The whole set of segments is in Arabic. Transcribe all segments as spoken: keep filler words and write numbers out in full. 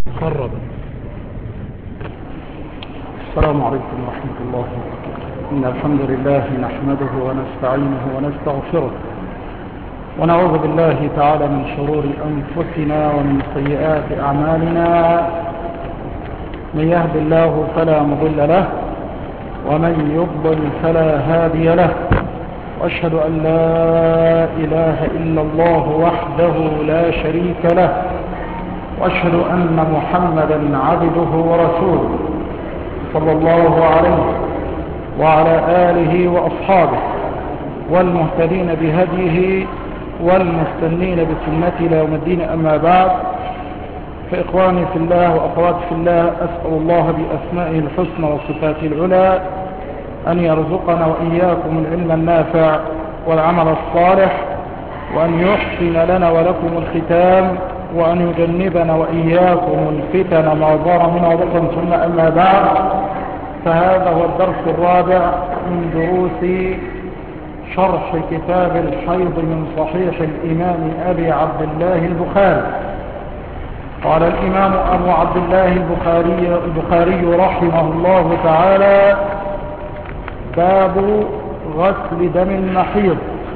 خربا. السلام عليكم ورحمة الله وبركاته. إن الحمد لله نحمده ونستعينه ونستغفره ونعوذ بالله تعالى من شرور أنفسنا ومن سيئات أعمالنا. من يهد الله فلا مضل له ومن يضلل فلا هادي له، وأشهد أن لا إله إلا الله وحده لا شريك له، وأشهد أن محمدا عبده ورسوله صلى الله عليه وعلى آله وأصحابه والمهتدين بهديه والمستنين بسنته إلى يوم الدين. أما بعد، فإخواني في الله وأخواتي في الله، أسأل الله بأسمائه الحسنى وصفاته العلى أن يرزقنا وإياكم العلم النافع والعمل الصالح، وأن يحسن لنا ولكم الختام، وأن يجنبنا وإياكم الفتن ما ظهر منها وبطن. ثم أما بعد، فهذا هو الدرس الرابع من دروس شرح كتاب الحيض من صحيح الإمام أبي عبد الله البخاري. قال الإمام أبو عبد الله البخاري, البخاري رحمه الله تعالى: باب غسل دم المحيض.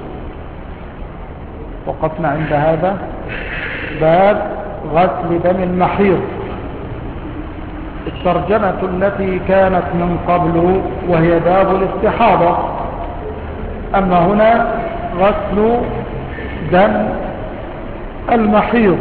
وقفنا عند هذا باب غسل دم المحيض. الترجمة التي كانت من قبل وهي باب الاستحاضة، أما هنا غسل دم المحيض.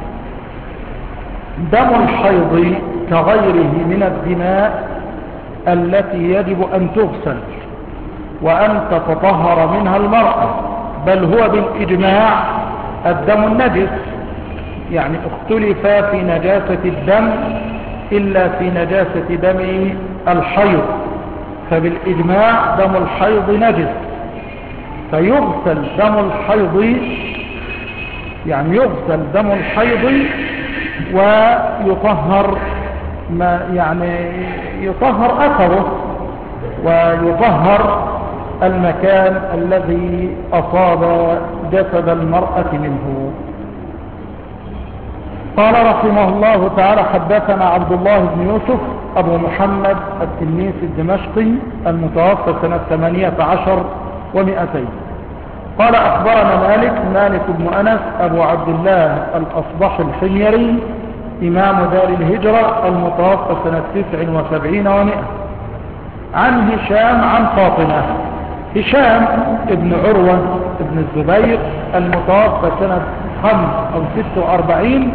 دم الحيض كغيره من الدماء التي يجب أن تغسل وأن تتطهر منها المرأة، بل هو بالإجماع الدم النجس، يعني اختلف في نجاسة الدم إلا في نجاسة دم الحيض، فبالإجماع دم الحيض نجس، فيغسل دم الحيض، يعني يغسل دم الحيض ويطهر ما يعني يطهر أثره ويطهر المكان الذي أصاب جسد المرأة منه. قال رحمه الله تعالى: حدثنا عبد الله بن يوسف أبو محمد التلميذي الدمشقي المتوفى سنة ثمانية عشر ومئتين. قال: أخبرنا مالك مالك بن أنس أبو عبد الله الأصبح الحميري إمام دار الهجرة المتوفى سنة تسع وسبعين ومئة، عن هشام عن فاطمة. هشام ابن عروة ابن الزبير المتوفى سنة خمس أو ست وأربعين،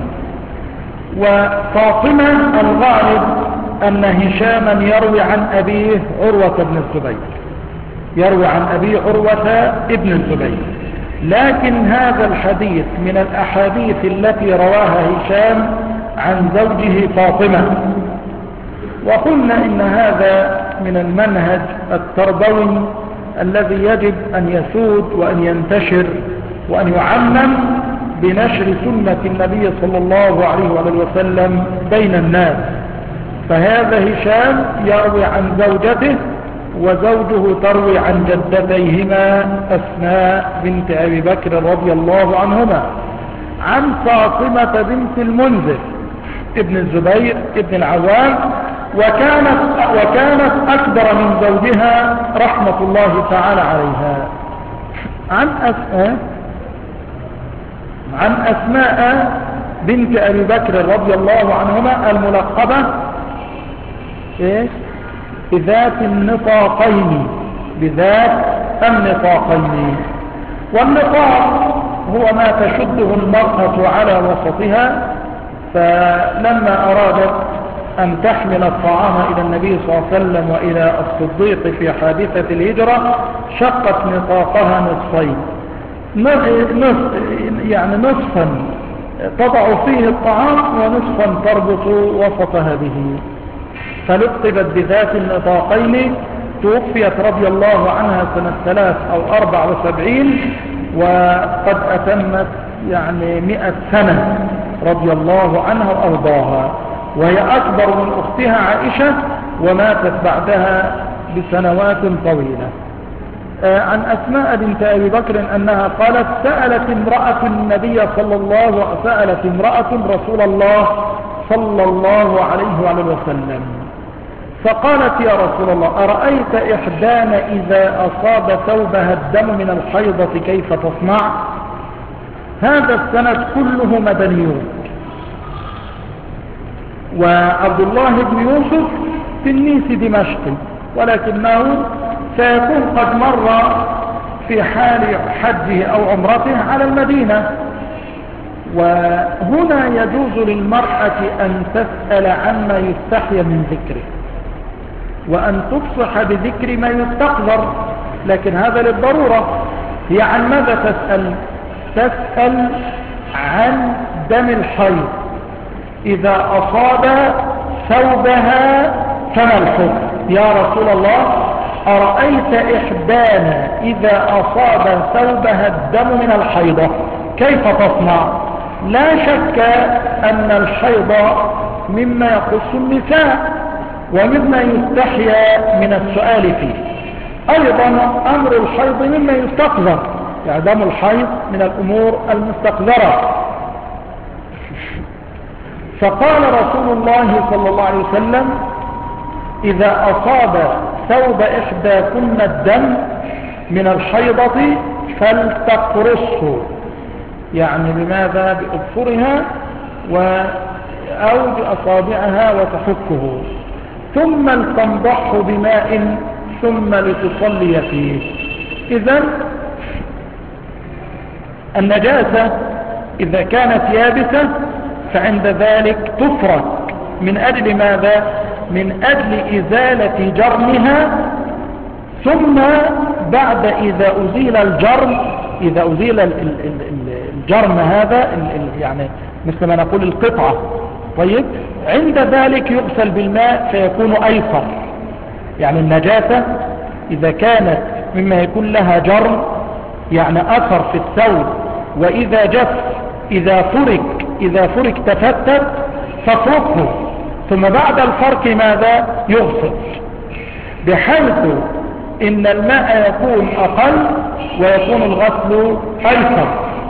وفاطمة الغالب أن هشاما يروي عن أبيه عروة بن الزبير، يروي عن أبيه عروة ابن الزبير، لكن هذا الحديث من الأحاديث التي رواها هشام عن زوجه فاطمة. وقلنا إن هذا من المنهج التربوي الذي يجب أن يسود وأن ينتشر وأن يعمم بنشر سنة النبي صلى الله عليه وسلم بين الناس. فهذا هشام يروي عن زوجته، وزوجه تروي عن جدتيهما أسماء بنت أبي بكر رضي الله عنهما، عن فاطمة بنت المنذر ابن الزبير ابن العوام، وكانت, وكانت أكبر من زوجها رحمة الله تعالى عليها. عن أسماء عن أسماء بنت أبي بكر رضي الله عنهما الملقبة إيه؟ بذات النطاقين، بذات النطاقين. والنطاق هو ما تشده المرأة على وسطها، فلما أرادت أن تحمل الطعام إلى النبي صلى الله عليه وسلم وإلى الصديق في حادثة الهجرة شقت نطاقها نصفين، نصف يعني نصفا تضع فيه الطعام ونصفا تربط وسطها به، فلقبت بذات النطاقين. توفيت رضي الله عنها سنة ثلاث أو أربع وسبعين، وقد أتمت يعني مئة سنة رضي الله عنها وأرضاها، وهي أكبر من أختها عائشة، وماتت بعدها بسنوات طويلة. عن أسماء بنت أبي بكر أنها قالت: سألت امرأة النبي صلى الله سألت امرأة رسول الله صلى الله عليه وعلى وسلم فقالت يا رسول الله أرأيت إحدانا إذا أصاب ثوبها الدم من الحيضة كيف تصنع؟ هذا السند كله مدنيون، وعبد الله بن يوسف تلميذ دمشق، ولكنه سيكون قد مر في حال حجه أو عمرته على المدينة. وهنا يجوز للمرأة أن تسأل عما يستحي من ذكره، وأن تفصح بذكر ما يستقذر، لكن هذا للضرورة. هي عن ماذا تسأل؟ تسأل عن دم الحيض إذا أصاب ثوبها فما الحكم؟ يا رسول الله أرأيت إحدانا إذا أصاب ثوبها الدم من الحيضة كيف تصنع؟ لا شك أن الحيض مما يخص النساء ومما يستحيا من السؤال فيه. أيضا أمر الحيض مما يستقذر، يعني دم الحيض من الأمور المستقذرة. فقال رسول الله صلى الله عليه وسلم إذا أصاب ثوب إحداكن الدم من الحيضة فلتقرصه، يعني بماذا؟ بأظفرها و أو بأصابعها وتحكه، ثم لتنضح بماء ثم لتصلي فيه. إذن النجاسة إذا كانت يابسة فعند ذلك تفرك. من أجل ماذا؟ من أجل إزالة جرمها، ثم بعد إذا أزيل الجرم، إذا أزيل الجرم هذا يعني مثل ما نقول القطعة، طيب عند ذلك يغسل بالماء فيكون أيسر. يعني النجاسة إذا كانت مما يكون لها جرم، يعني أثر في الثوب، وإذا جف إذا فرك إذا فرك تفتت فافركه، ثم بعد الفرك ماذا؟ يغسل، بحيث إن الماء يكون أقل ويكون الغسل أيسر.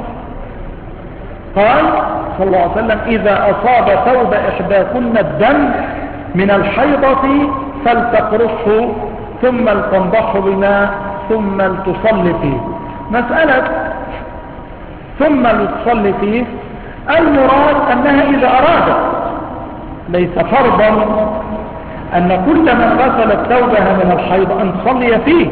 قال صلى الله عليه وسلم إذا أصاب ثوب إحداكن الدم من الحيضة فلتقرصه ثم لتنضح بماء ثم لتصلي فيه. مسألة ثم لتصلي فيه المراد أنها إذا أرادت، ليس فرضا أن كل من غسلت ثوبها من الحيض أن تصلي فيه،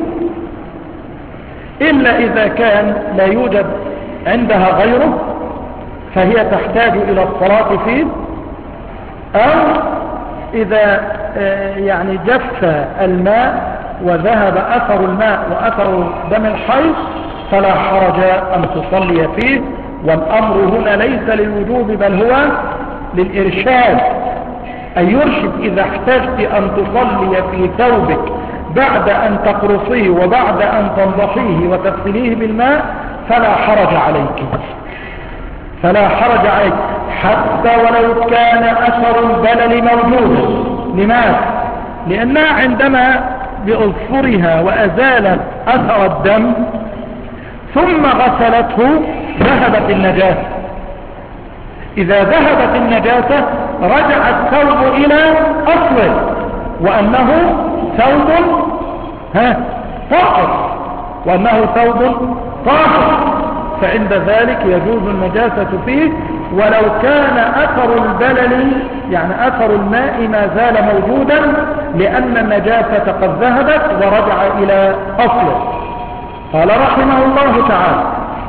إلا إذا كان لا يوجد عندها غيره فهي تحتاج إلى الصلاة فيه، أو إذا يعني جف الماء وذهب أثر الماء وأثر دم الحيض فلا حرج أن تصلي فيه. والأمر هنا ليس للوجوب بل هو للإرشاد، أن يرشد إذا احتجت أن تصلي في ثوبك بعد أن تقرصيه وبعد أن تنضحيه وتغسليه بالماء فلا حرج عليك، فلا حرج عليك حتى ولو كان أثر البلل موجودا. لماذا؟ لأنها عندما بأظفرها وأزالت أثر الدم ثم غسلته ذهبت النجاسة. إذا ذهبت النجاسة رجع الثوب إلى أصله، وأنه ثوب ها طاهر، وأنه ثوب طاهر، فعند ذلك يجوز النجاسة فيه ولو كان أثر البلل يعني أثر الماء ما زال موجودا، لأن النجاسة قد ذهبت ورجع إلى أصله. قال رحمه الله تعالى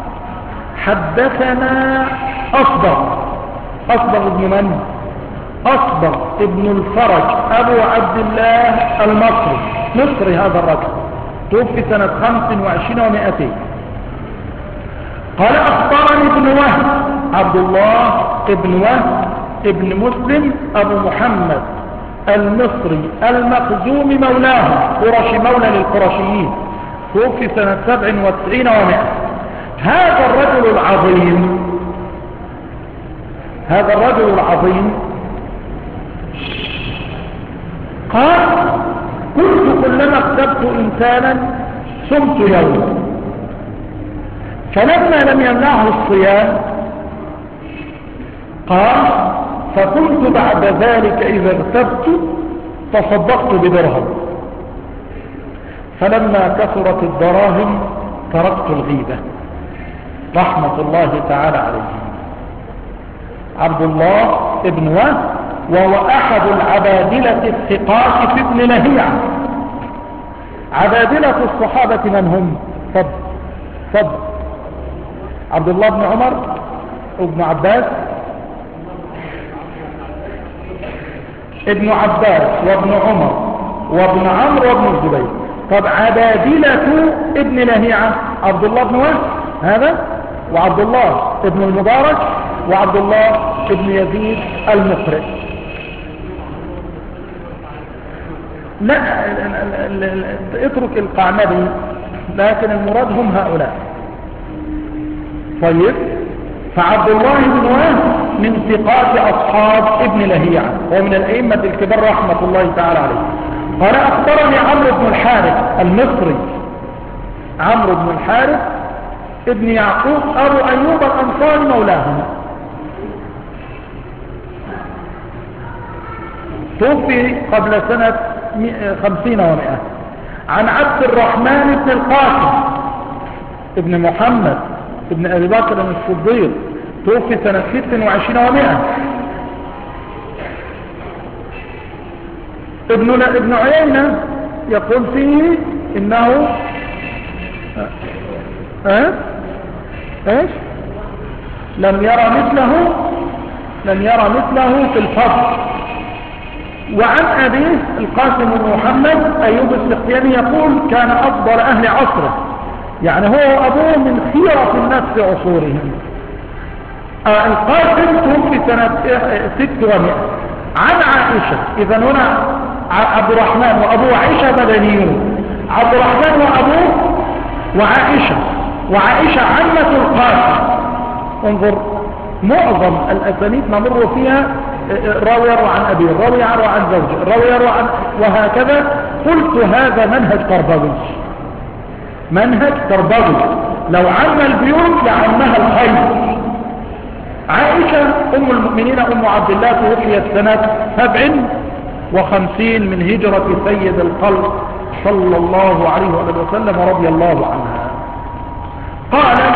حدثنا أصبغ. أصبغ ابن من؟ أصبغ ابن الفرج أبو عبد الله المصري، مصري هذا الرجل، توفي سنة خمس وعشرين ومائتين. قال أخبرني ابن وهب عبد الله ابن وهب ابن مسلم أبو محمد المصري المخزومي مولاه، قرشي مولى للقرشيين، توفي سنة سبع وتسعين ومائة. هذا الرجل العظيم هذا الرجل العظيم قال كنت كلما اغتبت إنسانا صمت يوم، فلما لم يمنعه الصيام قال فكنت بعد ذلك إذا اغتبت تصدقت بدرهم، فلما كثرت الدراهم تركت الغيبة رحمة الله تعالى عليه. عبد الله ابن وهب وهو أحد العبادلة الثقات في ابن لهيعة. عبادلة الصحابة من هم؟ فضل فضل عبد الله بن عمر ابن عباس ابن عباس وابن عمر وابن عمرو وابن الزبير. طب عبادلة ابن لهيعة عبد الله بن وهب هذا، وعبد الله ابن المبارك، وعبد الله ابن يزيد المقرئ. لا اترك القعنبي، لكن المراد هم هؤلاء. طيب، فعبد الله بن وهب من ثقات أصحاب ابن لهيعة ومن الأئمة الكبار رحمة الله تعالى عليه. قال أخبرني عمرو بن الحارث المصري، عمرو بن الحارث ابن يعقوب أبو أيوب الأنصاري مولاهم، توفي قبل سنة خمسين ومئة. عن عبد الرحمن بن القاسم ابن محمد ابن أبي بكر الصديق، توفي سنة ست وعشرين ومئة. ابن ابن عيينة يقول فيه إنه أه؟ ايش لم يرى مثله لم يرى مثله في الفضل. وعن أبيه القاسم بن محمد أيوب السختياني يقول كان أفضل أهل عصره، يعني هو وأبوه من خيرة الناس في عصورهم. آه القاسم توفي سنة ست ومئة. عن عائشة، إذا هنا عبد الرحمن وأبوه عائشة مدنيون، عبد الرحمن وأبوه وعائشة، وعائشة عمة القاسم. انظر معظم الأسانيد نمر فيها راوي يروى عن أبيه، راوي يروى عن زوجه، راوي يروى عن، وهكذا. قلت هذا منهج تربوي، منهج تربوي، لو عم البيوت لعمها الخير. عائشة أم المؤمنين أم عبد الله توفيت سنة سبع وخمسين من هجرة سيد الخلق صلى الله عليه وسلم رضي الله عنها. قالت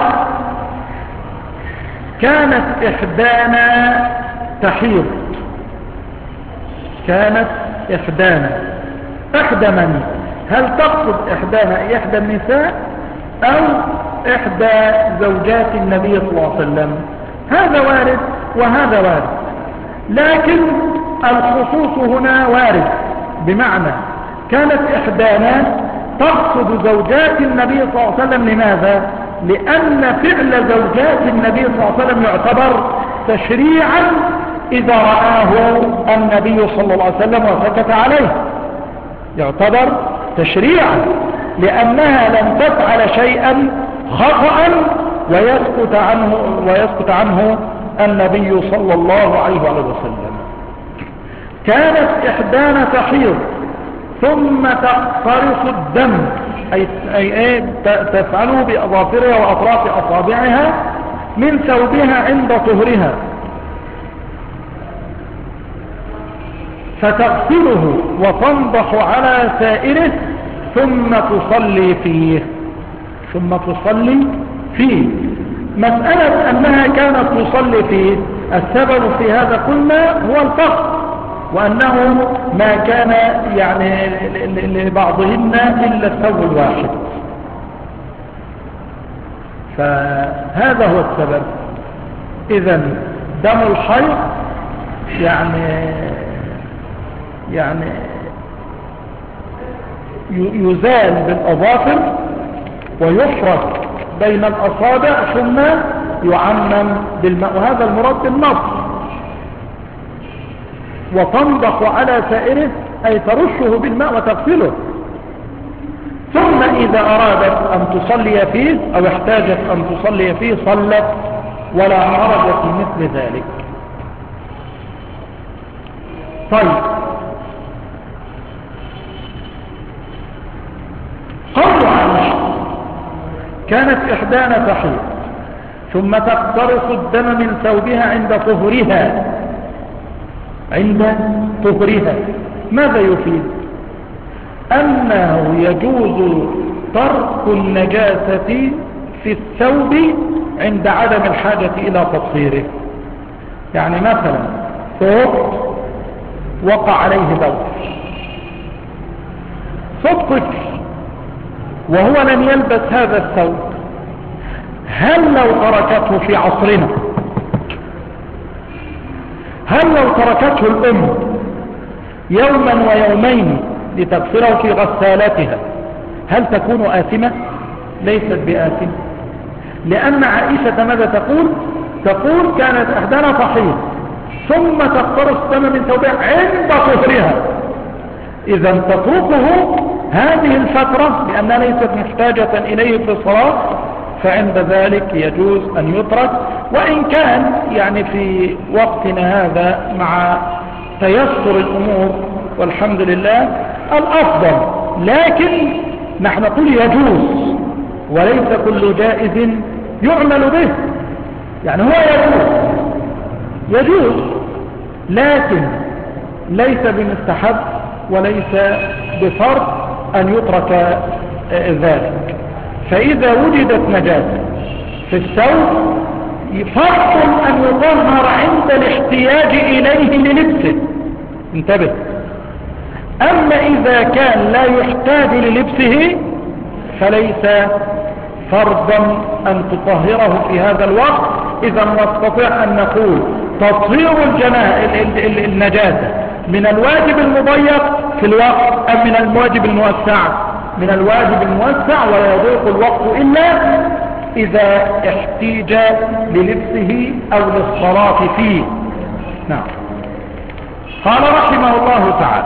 كانت إحدانا تحيض، كانت إحدانا، إحدى من؟ هل تقصد إحدانا إحدى النساء أو إحدى زوجات النبي صلى الله عليه وسلم؟ هذا وارد وهذا وارد، لكن الخصوص هنا وارد، بمعنى كانت إحدانا تقصد زوجات النبي صلى الله عليه وسلم. لماذا؟ لأن فعل زوجات النبي صلى الله عليه وسلم يعتبر تشريعا إذا رآه النبي صلى الله عليه وسلم وسكت عليه، يعتبر تشريعا، لأنها لم تفعل شيئا خطأ ويسكت عنه, ويسكت عنه النبي صلى الله عليه وسلم. كانت إحدانا تحيض ثم تقترص الدم، أي, أي, أي تفعله بأظافرها وأطراف أصابعها من ثوبها عند طهرها، فتغسله وتنضح على سائره ثم تصلي فيه ثم تصلي فيه مسألة أنها كانت تصلي فيه، السبب في هذا قلنا هو الفقر، وأنه ما كان يعني لبعضهن إلا الثوب الواحد، فهذا هو السبب. إذن دم الحيض يعني يعني يزال بالأظافر ويفرق بين الأصابع ثم يعمم بالماء، وهذا المراد بالنص. وتنضح على سائره أي ترشه بالماء وتغسله، ثم إذا أرادت أن تصلي فيه أو احتاجت أن تصلي فيه صلت ولا حرج في مثل ذلك. طيب، قول عائشة كانت إحدانا تحيض ثم تقترص الدم من ثوبها عند طهرها، عند طهرها. ماذا يفيد؟ أنه يجوز ترك النجاسة في الثوب عند عدم الحاجة إلى تطهيره. يعني مثلا ثوب وقع عليه بول، ثوب طفل وهو لم يلبس هذا الثوب، هل لو تركته في عصرنا، هل لو تركته الأم يوما ويومين لتغسله في غسالتها هل تكون آثمة؟ ليست بآثمة، لأن عائشة ماذا تقول؟ تقول كانت أحدانا تحيض ثم تقترص الدم من ثوبها عند طهرها، إذا تتركه هذه الفترة لأنها ليست محتاجة إليه في الصلاة، فعند ذلك يجوز أن يترك. وإن كان يعني في وقتنا هذا مع تيسر الأمور والحمد لله الأفضل، لكن نحن نقول يجوز وليس كل جائز يعمل به. يعني هو يجوز يجوز لكن ليس بمستحب وليس بفرض أن يترك ذلك. فإذا وجدت نجاسة في الثوب فرض أن يطهر عند الاحتياج إليه للبسه، انتبه. أما إذا كان لا يحتاج للبسه فليس فرضا أن تطهره في هذا الوقت. إذا نستطيع أن نقول تطهير النجاسة من الواجب المضيق في الوقت أم من الواجب الموسع؟ من الواجب الموسع، ولا يضيق الوقت إلا إذا احتيج للبسه أو للصلاة فيه. نعم. قال رحمه الله تعالى: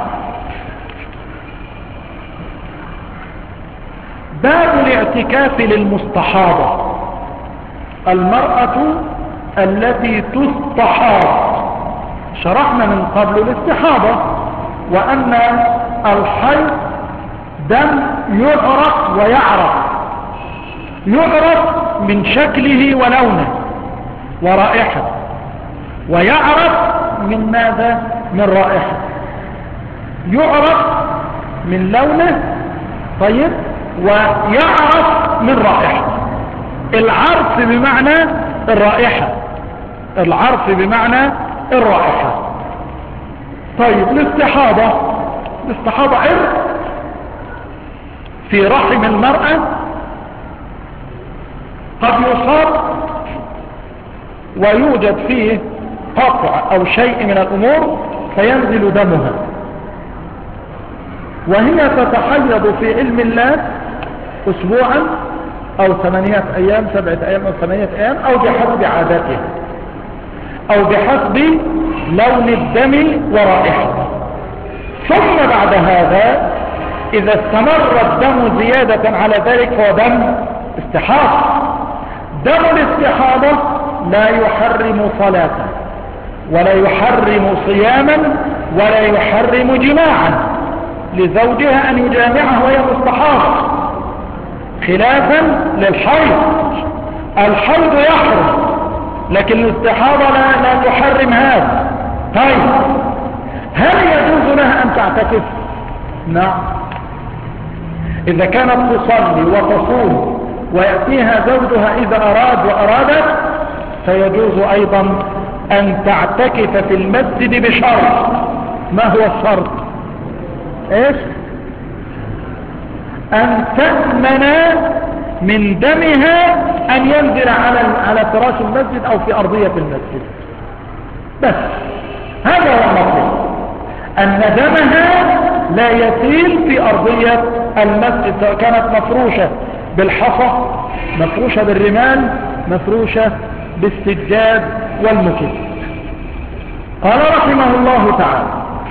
باب الاعتكاف للمستحاضة، المرأة التي تستحاض. شرحنا من قبل الاستحاضة وأن الحيض دم يعرف ويعرف، يعرف من شكله ولونه ورائحة، ويعرف من ماذا؟ من رائحة. يعرف من لونه، طيب، ويعرف من رائحة. العرف بمعنى الرائحة، العرف بمعنى الرائحة. طيب الاستحاضة، الاستحاضة عرق في رحم المرأة قد يصاب ويوجد فيه قطع أو شيء من الأمور فينزل دمها، وهي تتحيض في علم الله أسبوعا أو ثمانية أيام، سبعة أيام أو ثمانية أيام، أو بحسب عاداتها أو بحسب لون الدم ورائحته. ثم بعد هذا إذا استمر الدم زيادة على ذلك فهو دم استحاضة. دم الاستحاضة لا يحرم صلاة ولا يحرم صياما ولا يحرم جماعا لزوجها أن يجامعها وهي مستحاضة، خلافا للحيض. الحيض يحرم لكن الاستحاضة لا, لا تحرم هذا. طيب هل يجوز لها أن تعتكف؟ نعم، إذا كانت تصلي وتصوم ويأتيها زوجها إذا أراد وأرادت فيجوز أيضا أن تعتكف في المسجد بشرط. ما هو الشرط؟ إيش؟ أن تأمن من دمها أن ينزل على على فراش المسجد أو في أرضية المسجد، بس هذا هو المطلوب، أن دمها لا يسيل في أرضية المسجد، سواء كانت مفروشة بالحصى، مفروشة بالرمال، مفروشة بالسجاد والمكب. قال رحمه الله تعالى: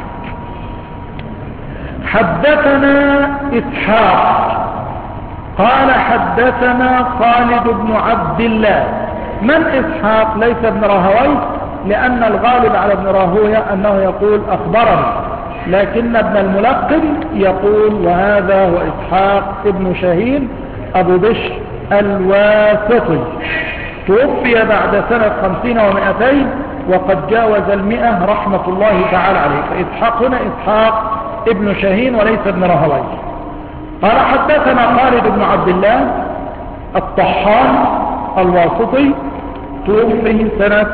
حدثنا إسحاق قال حدثنا خالد بن عبد الله. من إسحاق؟ ليس ابن راهويه، لأن الغالب على ابن راهويه أنه يقول أخبرني، لكن ابن الملقن يقول وهذا هو إسحاق ابن شاهين أبو بشر الواسطي، توفي بعد سنة خمسين ومائتين وقد جاوز المئة رحمة الله تعالى عليه. فإسحاق هنا إسحاق ابن شاهين وليس ابن راهويه. قال حدثنا خالد بن عبد الله الطحان الواسطي توفي سنة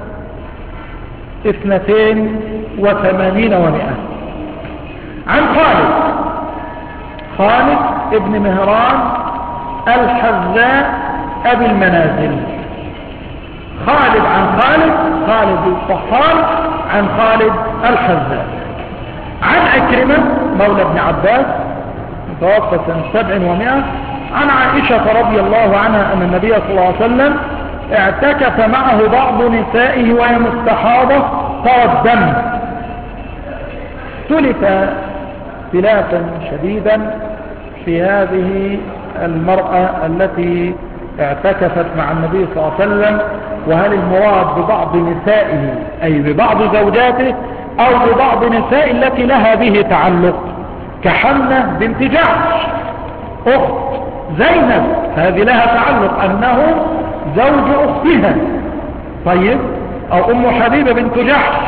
اثنتين وثمانين ومئة. عن خالد خالد ابن مهران الحذاء أبي المنازل. خالد عن خالد خالد الطحان عن خالد الحذاء. عن عكرمة مولى ابن عباس متوفى سنة سبع ومئة. عن عائشة رضي الله عنها أن النبي صلى الله عليه وسلم اعتكف معه بعض نسائه وهي مستحاضة ترى الدم. اختلف اختلافا شديدا في هذه المرأة التي اعتكفت مع النبي صلى الله عليه وسلم، وهل المراد ببعض نسائه أي ببعض زوجاته أو ببعض نساء التي لها به تعلق، كحنة بنت جعش أخت زينب، هذه لها تعلق أنه زوج أختها، طيب، أو أم حبيبة بنت جحش،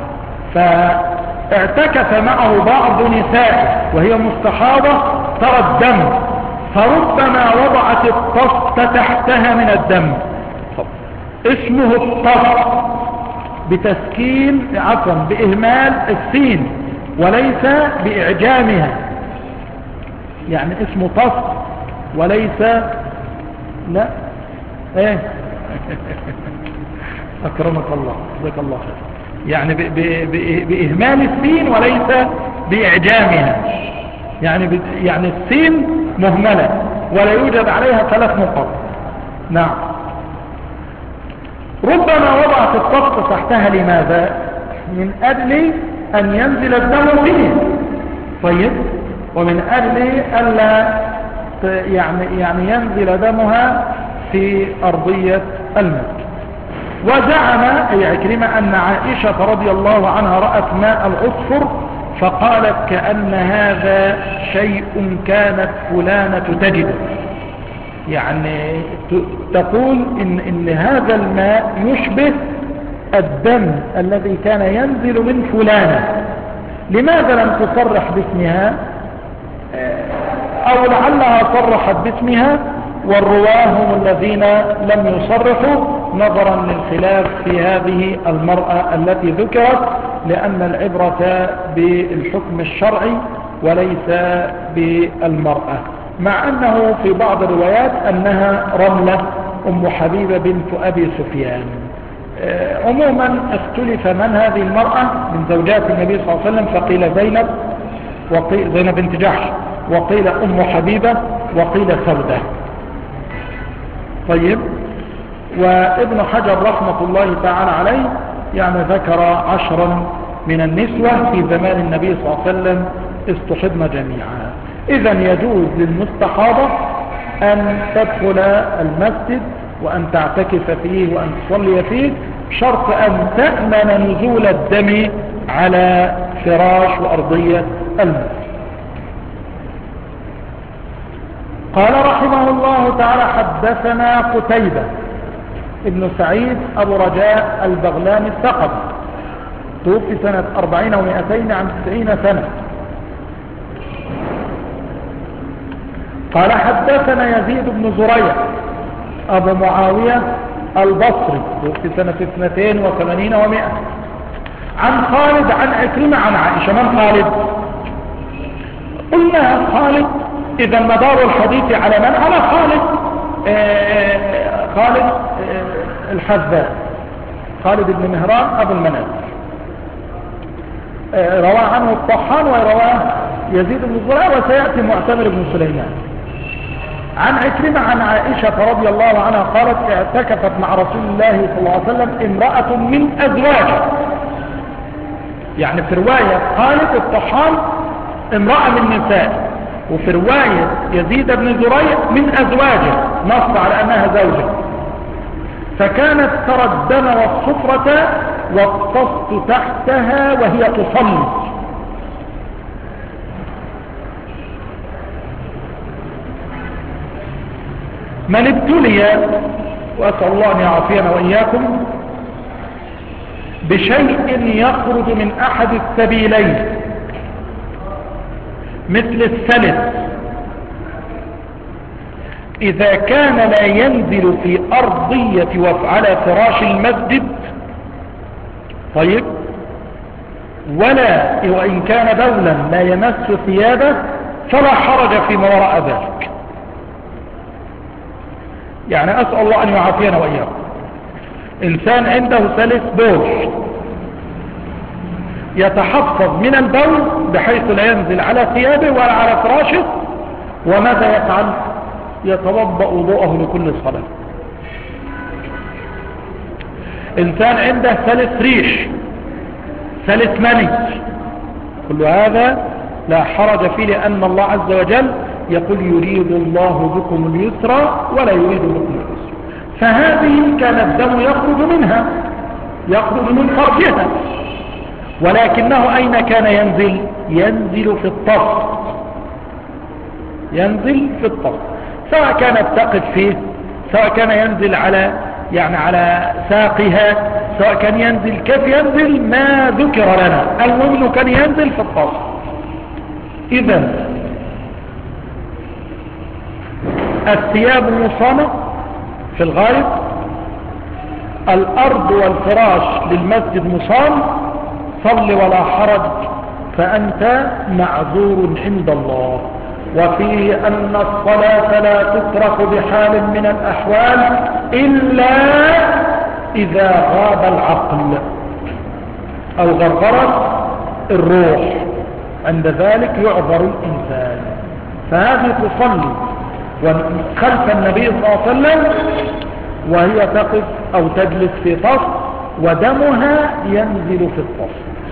فاعتكف معه بعض نسائه وهي مستحاضة ترى الدم، فربما وضعت الطست تحتها من الدم. اسمه الطست بتسكين عفوا بإهمال السين وليس بإعجامها، يعني اسمه طست وليس لا ايه اكرمك الله جزاك الله خير، يعني ب... ب... ب... بإهمال السين وليس بإعجامها، يعني ب... يعني السين مهملة ولا يوجد عليها ثلاث نقط. نعم. ربما وضعت الطست تحتها لماذا؟ من أجل أن ينزل الدم فيه، طيب، ومن أجل ألا يعني يعني ينزل دمها في أرضية المسجد. وزعم أي عكرمة أن عائشة رضي الله عنها رأت ماء العصفر فقالت كأن هذا شيء كانت فلانة تجده، يعني تقول إن, إن هذا الماء يشبه الدم الذي كان ينزل من فلانة. لماذا لم تصرح باسمها؟ أو لعلها صرحت باسمها والرواه هم الذين لم يصرحوا نظرا للخلاف في هذه المرأة التي ذكرت، لأن العبرة بالحكم الشرعي وليس بالمرأة، مع أنه في بعض الروايات أنها رملة أم حبيبة بنت أبي سفيان. عموما اختلف من هذه المرأة من زوجات النبي صلى الله عليه وسلم، فقيل زينب وقيل زينب بنت جحش، وقيل أم حبيبة، وقيل سودة. طيب، وابن حجر رحمة الله تعالى عليه يعني ذكر عشرا من النسوة في زمان النبي صلى الله عليه وسلم استحضن جميعا. إذن يجوز للمستحاضة أن تدخل المسجد وأن تعتكف فيه وأن تصلي فيه، شرط أن تأمن نزول الدم على فراش وأرضية المسجد. قال رحمه الله تعالى حدثنا قتيبة ابن سعيد أبو رجاء البغلاني الثقفي توفي سنة أربعين ومئتين عن تسعين سنة. قال حدثنا يزيد بن زريع أبو معاوية البصري توفي سنة اثنتين وثمانين ومئة عن خالد عن عكرمة عن عائشة. من خالد؟ قلنا خالد، إذا مدار الحديث على من؟ على خالد آه خالد آه الحذاء، خالد بن مهران أبو المنازل. آه رواه عنه الطحان ورواه يزيد بن زريع، وسيأتي معتمر بن سليمان. عن عكرمة عن عائشة رضي الله عنها قالت اعتكفت مع رسول الله صلى الله عليه وسلم امرأة من أزواجه، يعني في رواية خالد الطحان امرأة من نساء، وفي رواية يزيد بن زريع من أزواجه نص على أنها زوجة. فكانت ترى الدم والصفرة والطست تحتها وهي تصلي. من ابتلي، وأسأل الله أن يعافينا وإياكم، بشيء يخرج من أحد السبيلين مثل الثلث، إذا كان لا ينزل في أرضية وعلى فراش المسجد طيب، ولا وإن كان بولا لا يمس ثيابه فلا حرج فيما وراء ذلك. يعني أسأل الله أن يعافينا وإياكم. إنسان عنده ثلث بول يتحفظ من البول بحيث لا ينزل على ثيابه ولا على فراشه، وماذا يفعل؟ يتوضأ وضوءه لكل صلاة. إنسان عنده ثلث ريش، ثلث مني، كل هذا لا حرج فيه، لأن الله عز وجل يقول يريد الله بكم اليسر ولا يريد بكم العسر. فهذه كان الدم يخرج منها، يخرج من فرجها، ولكنه أين كان ينزل؟ ينزل في الطف، ينزل في الطف، سواء كانت تقف فيه، سواء كان ينزل على يعني على ساقها، سواء كان ينزل كيف ينزل ما ذكر لنا، المهم كان ينزل في الطف. إذن الثياب مصانة في الغالب، الأرض والفراش للمسجد مصان، صل ولا حرج، فأنت معذور عند الله. وفيه أن الصلاة لا تترك بحال من الأحوال إلا إذا غاب العقل أو غرغرت الروح، عند ذلك يعذر الإنسان. فهذه تصلي خلف النبي صلى الله عليه وسلم وهي تقف أو تجلس في طف، ودمها ينزل في الطف.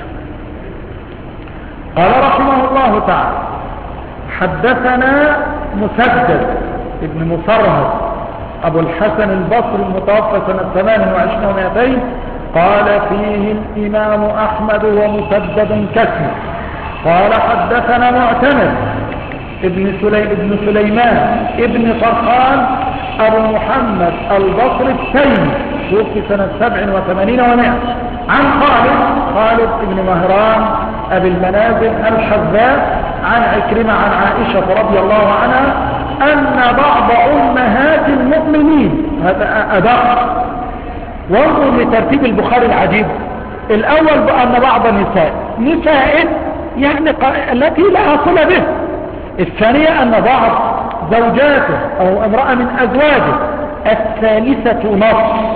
قال رحمه الله تعالى حدثنا مسدد ابن مصرهد أبو الحسن البصري المتوفى سنة ثمان وعشرين ومئتين، قال فيه الإمام أحمد ومسدد كسم. قال حدثنا معتمر ابن, سلي... ابن سليمان ابن فرخان أبو محمد البصري التيمي، توفي سنة سبع وثمانين ومئة، عن خالد خالد ابن مهران أبي المنازل الحذاء، عن عكرمة عن عائشة رضي الله عنها أن بعض أمهات المؤمنين، هذا أدق، وانظر لترتيب البخاري العجيب. الأول بأن بعض نساء نساء يعني التي لا صلة به. الثانية أن بعض زوجاته أو امرأة من أزواجه. الثالثة نص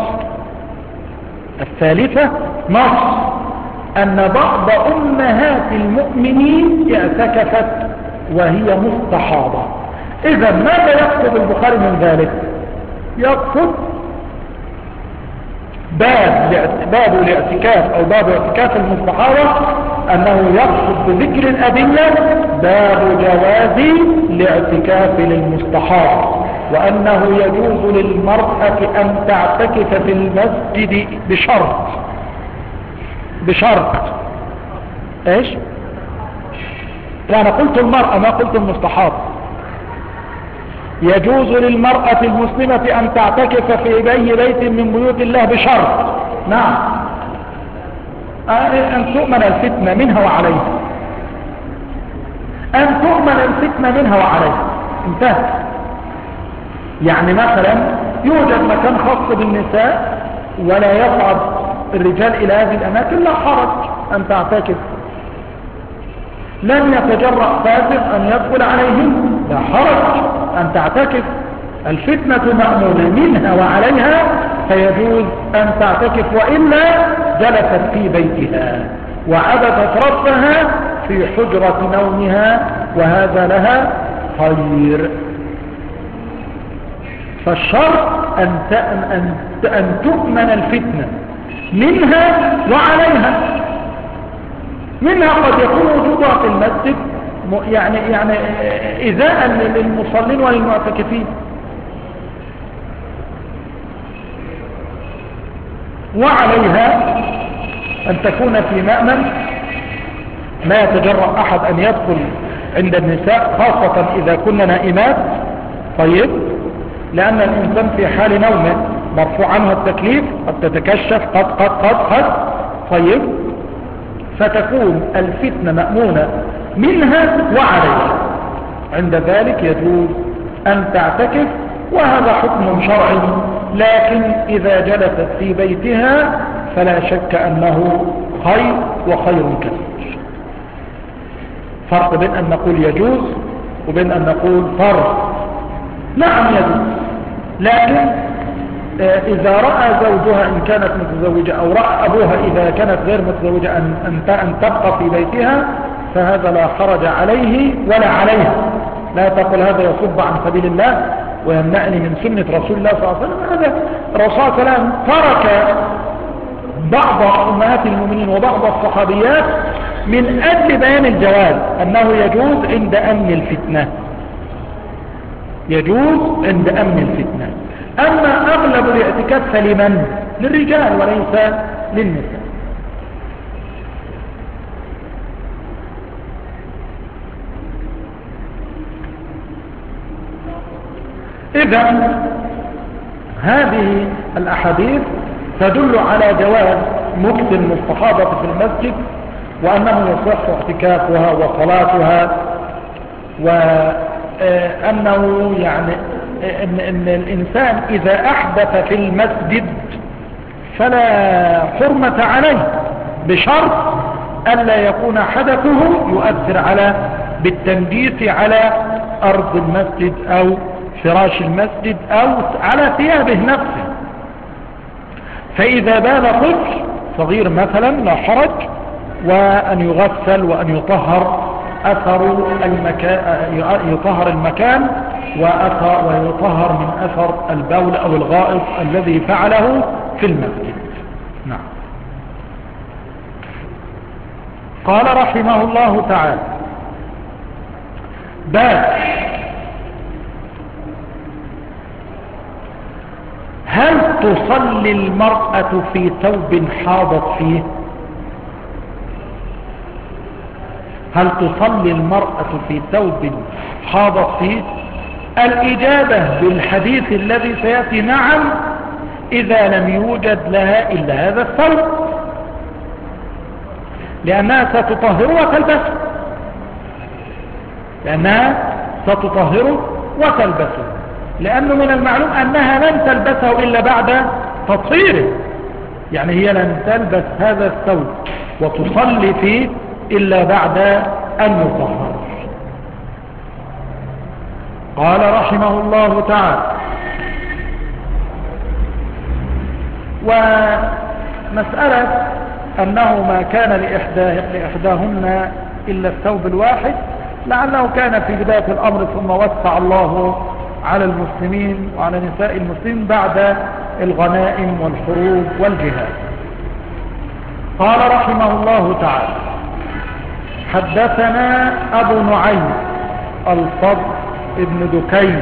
الثالثة نص أن بعض أمهات المؤمنين اعتكفت وهي مستحاضة. إذا ماذا يقصد البخاري من ذلك؟ يقصد باب باب الاعتكاف أو باب اعتكاف المستحاضة، أنه يقصد بذكر الأدلة باب جواز الاعتكاف للمستحاضة، وأنه يجوز للمرأة أن تعتكف في المسجد بشرط بشرط ايش؟ لا أنا قلت المرأة ما قلت المستحاضة. يجوز للمرأة المسلمة أن تعتكف في أي بيت من بيوت الله بشرط، نعم، أن تؤمن الفتنة منها وعليها، أن تؤمن الفتنة منها وعليها، انتهى. يعني مثلا يوجد مكان خاص بالنساء ولا يصعد الرجال إلى هذه الأماكن، لا حرج أن تعتكف. لم يتجرأ فاسق أن يدخل عليهم، لا حرج أن تعتكف. الفتنة مأمونة منها وعليها، فيجوز أن تعتكف، وإلا جلست في بيتها وعبدت ربها في حجرة نومها، وهذا لها خير. فالشرط أن, أن, أن تؤمن الفتنة منها وعليها. منها قد يكون وجودها في المسجد يعني يعني إيذاء للمصلين وللمعتكفين، وعليها أن تكون في مأمن، ما يتجرأ أحد أن يدخل عند النساء خاصة إذا كنا نائمات. طيب، لأن الإنسان في حال نومه مرفوع عنه التكليف، قد تتكشف قد قد قد قد طيب، فتكون الفتنة مأمونة منها وعليها، عند ذلك يجوز أن تعتكف، وهذا حكم شرعي. لكن إذا جلست في بيتها فلا شك أنه خير وخير كثير. فرق بين أن نقول يجوز وبين أن نقول فرض. نعم يجوز، لكن إذا رأى زوجها إن كانت متزوجة أو رأى أبوها إذا كانت غير متزوجة أن أن تبقى في بيتها، فهذا لا حرج عليه ولا عليها. لا تقل هذا يصب عن سبيل الله ويمنعني من سنة رسول الله صلى الله عليه وسلم. هذا الرسول صلى الله عليه وسلم ترك بعض أمهات المؤمنين وبعض الصحابيات من أجل بيان الجواز، أنه يجوز عند أمن الفتنة، يجوز عند أمن الفتنة. أما أغلب الاعتكاف فلمن؟ للرجال وليس للنساء. إذن هذه الأحاديث تدل على جواز مكث المستحاضة في المسجد، وأنه يصح اعتكافها وصلاتها، وأنه يعني إن, إن الإنسان إذا أحدث في المسجد فلا حرمة عليه، بشرط ألا يكون حدثه يؤثر على بالتنجيس على أرض المسجد أو فراش المسجد أو على ثيابه نفسه. فإذا بال طفل صغير مثلا لا حرج، وأن يغسل وأن يطهر أثر المكان، يطهر المكان وأثر ويطهر من أثر البول أو الغائط الذي فعله في المسجد. نعم. قال رحمه الله تعالى: باب هل تصلي المرأة في ثوب حاضت فيه؟ هل تصلي المرأة في ثوب حاضت فيه؟ الإجابة بالحديث الذي سيأتي نعم، إذا لم يوجد لها إلا هذا الثوب، لأنها ستطهر وتلبسه، لأنها ستطهر وتلبسه لأنه من المعلوم أنها لن تلبسه إلا بعد تطهيره. يعني هي لن تلبس هذا الثوب وتصلي فيه إلا بعد أن يطهر. قال رحمه الله تعالى: ومسألة أنه ما كان لإحداه لإحداهن إلا الثوب الواحد لعله كان في بداية الأمر، ثم وسع الله على المسلمين وعلى نساء المسلمين بعد الغنائم والحروب والجهاد. قال رحمه الله تعالى: حدثنا أبو نعيم الفضل ابن دكين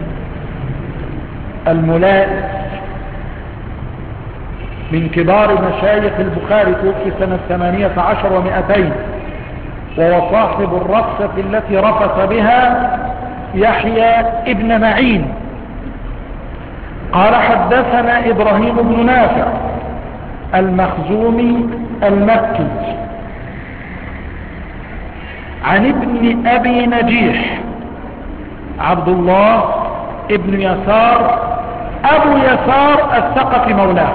الملائي من كبار مشايخ البخاري، توفي سنة ثمانية عشر ومئتين، وهو صاحب الرفسة التي رفس بها يحيى ابن معين. قال: حدثنا إبراهيم بن نافع المخزومي المكي عن ابن أبي نجيح عبد الله ابن يسار أبو يسار الثقفي مولاه،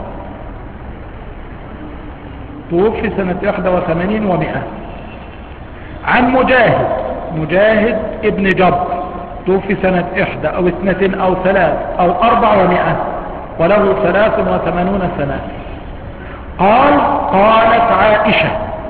توفي سنة واحد وثمانين ومئة. عن مجاهد مجاهد ابن جبر، توفي سنة إحدى أو اثنتين أو ثلاث أو أربع ومئة، وله ثلاث وثمانون سنة. قال: قالت عائشة: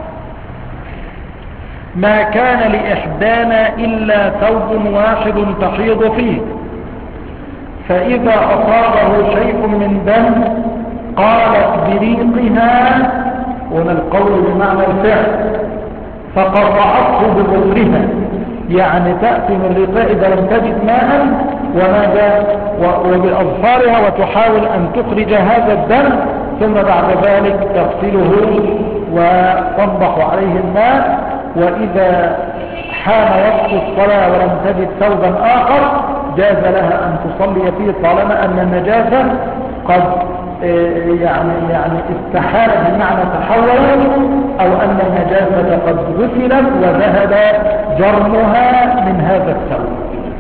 ما كان لإحدانا إلا ثوب واحد تحيض فيه، فإذا أصابه شيء من دم قالت بريقها، هنا القول بمعنى الفعل، فقرعته بظهرها، يعني تأتي من ريقها إذا لم تجد ماء وماذا وبأظفارها وتحاول أن تخرج هذا الدم، ثم بعد ذلك تغسله وتنضح عليه الماء. وإذا حان وقت الصلاة ولم تجد ثوبا آخر جاز لها أن تصلي فيه طالما أن النجاسة قد يعني يعني استحالت بمعنى تحولت، أو أن النجاسة قد غسلت وذهب جرمها من هذا الثوب.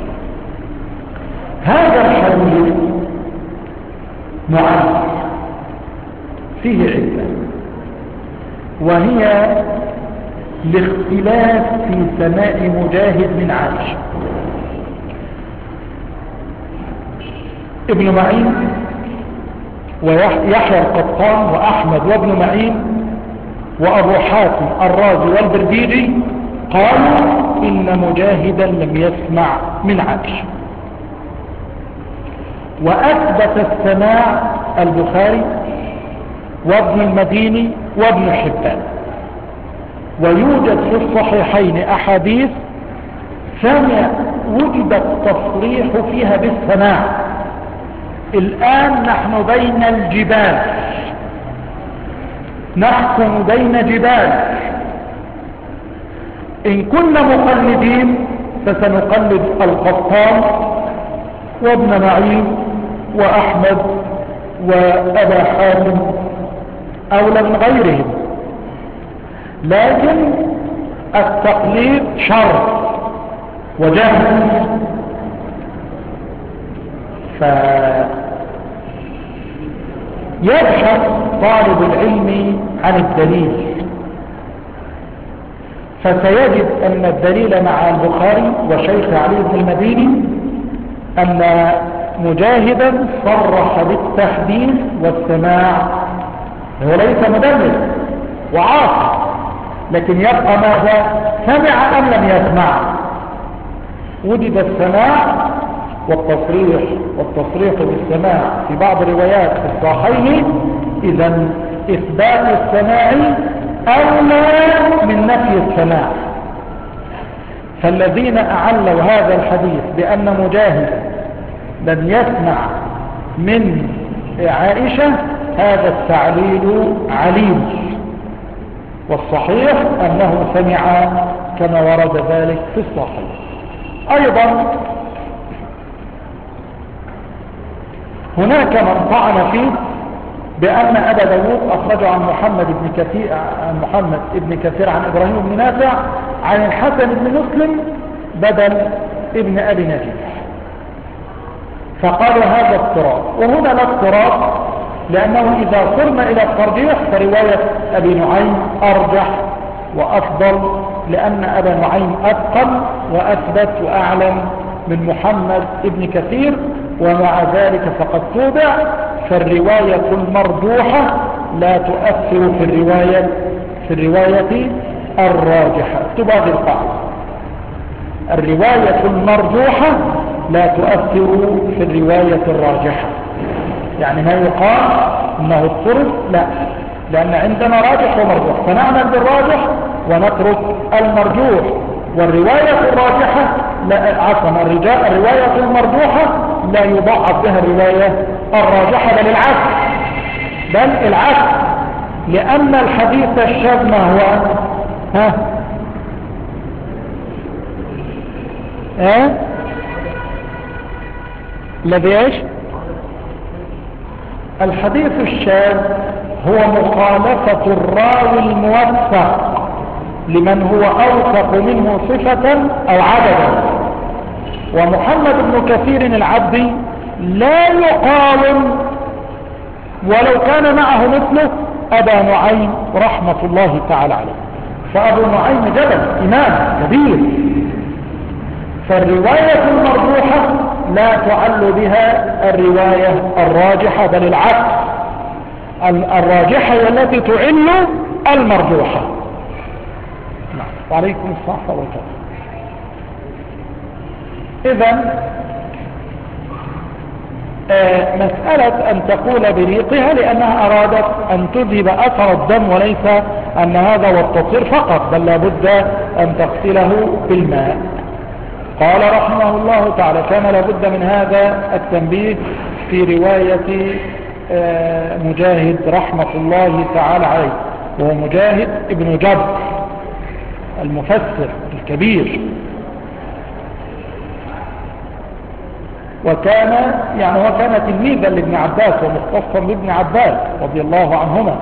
هذا الحديث معين فيه عدة، وهي الاختلاف في سماء مجاهد من عائشة. ابن معين ويحيى القطان وأحمد وابن معين وأبو حاتم الرازي والبرديجي قالوا إن مجاهدا لم يسمع من عائشة. وأثبت السماع البخاري وابن المديني وابن حبان. ويوجد في الصحيحين أحاديث ثانية وجد التصريح فيها بالسماع. الآن نحن بين الجبال، نحكم بين جبال. إن كنا مقلدين فسنقلد القطان وابن معين وأحمد وأبا حاتم أولى من غيرهم، لكن التقليد شر وجهل. فيبحث طالب العلم عن الدليل، فسيجد أن الدليل مع البخاري وشيخ علي بن المديني أن مجاهدا صرح بالتحديث والسماع، هو ليس مدلس وعاصر، لكن يبقى ماذا؟ سمع أم لم يسمع؟ وجد السماع والتصريح والتصريح بالسماع في بعض روايات الصحيحين. إذن إثبات السماع أولى من نفي السماع. فالذين أعلوا هذا الحديث بأن مجاهد لم يسمع من عائشة هذا التعليل عليل، والصحيح أنه سمع كما ورد ذلك في الصحيح. أيضا هناك من طعن فيه بأن أبا داود أخرجه عن محمد بن كثير عن محمد بن كثير عن إبراهيم بن نافع عن الحسن بن مسلم بدل ابن أبي نجيح، فقالوا هذا اضطراب. وهنا لا اضطراب، لأنه إذا صرنا إلى الترجيح فرواية أبي نعيم أرجح وأفضل، لأن أبا نعيم أتقن وأثبت وأعلم من محمد ابن كثير، ومع ذلك فقد توبع. فالرواية المرجوحة لا تؤثر في الرواية في الرواية الراجحة. تبقى هذه القاعدة: الرواية المرجوحة لا تؤثر في الرواية الراجحة. يعني ما يقال انه اضطرب، لا، لان عندنا راجح ومرجوح، فنعمل بالراجح ونترك المرجوح. والرواية الراجحة لا عفوا الرجاء الرواية المرجوحة لا يضعف بها الرواية الراجحة، بل العكس بل العكس لأن الحديث الشاذ ما هو؟ ها ها الذي ايش؟ الحديث الشاذ هو مخالفة الراوي الموثق لمن هو أوثق منه صفة أو عددا. ومحمد بن كثير العبدي لا يقارن ولو كان معه مثله أبا نعيم رحمة الله تعالى عليه، فأبو نعيم جبل إمام كبير. فالرواية المرجوحة لا تعل بها الرواية الراجحة، بل العكس، الراجحة هي التي تعل المرجوحة. وعليكم الصحة والسلام. إذن آه مسألة أن تقول بريقها لأنها أرادت أن تذهب أثر الدم، وليس أن هذا هو التطهير فقط، بل لابد أن تغسله بالماء. قال رحمه الله تعالى: كان لابد من هذا التنبيه في رواية آه مجاهد رحمة الله تعالى عليه، وهو مجاهد ابن جبر المفسر الكبير. وكان يعني هو كان تلميذا لابن عباس ومختصا لابن عباس رضي الله عنهما.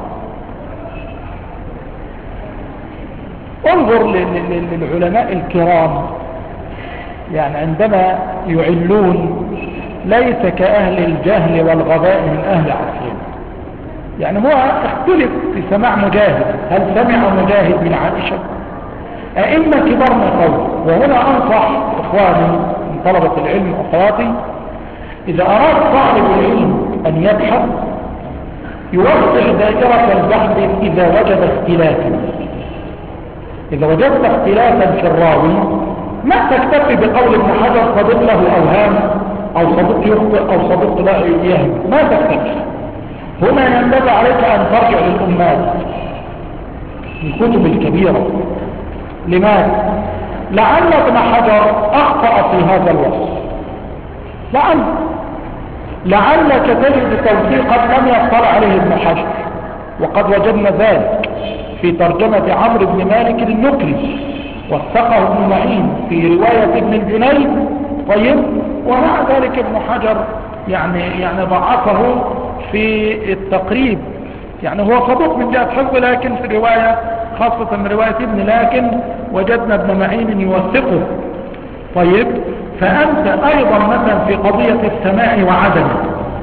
انظر للعلماء الكرام، يعني عندما يعلون ليس كأهل الجهل والغباء من أهل عصرنا. يعني هو اختلف في سماع مجاهد، هل سمع مجاهد من عائشة؟ أئمة كبار من قول. وهنا أنصح إخواني من طلبة العلم وأخواتي، إذا أراد طالب العلم أن يبحث يوسع دائرة البحث إذا وجد اختلافا. إذا وجدت اختلافا في الراوي ما تكتفي بقول ابن حجر صدق له أوهام أو صدق يخطئ أو صدق لا يهم، ما تكتفي. هنا ينبغي عليك أن ترجع للأمات الكتب الكبيرة. لماذا؟ لعل ابن حجر أخطأ في هذا الوصف، لعل لعلك تجد توثيقا لم يطلع عليه ابن حجر، وقد وجدنا ذلك في ترجمة عمرو بن مالك النكري، وثقه ابن معين في رواية ابن الجنيد. طيب، ومع ذلك ابن حجر يعني يعني ضعفه في التقريب. يعني هو صدوق من جهة حفظه، لكن في الرواية خاصة من رواية ابن، لكن وجدنا ابن معين يوثقه. طيب، فأنت أيضا مثلا في قضية السماع وعدمه،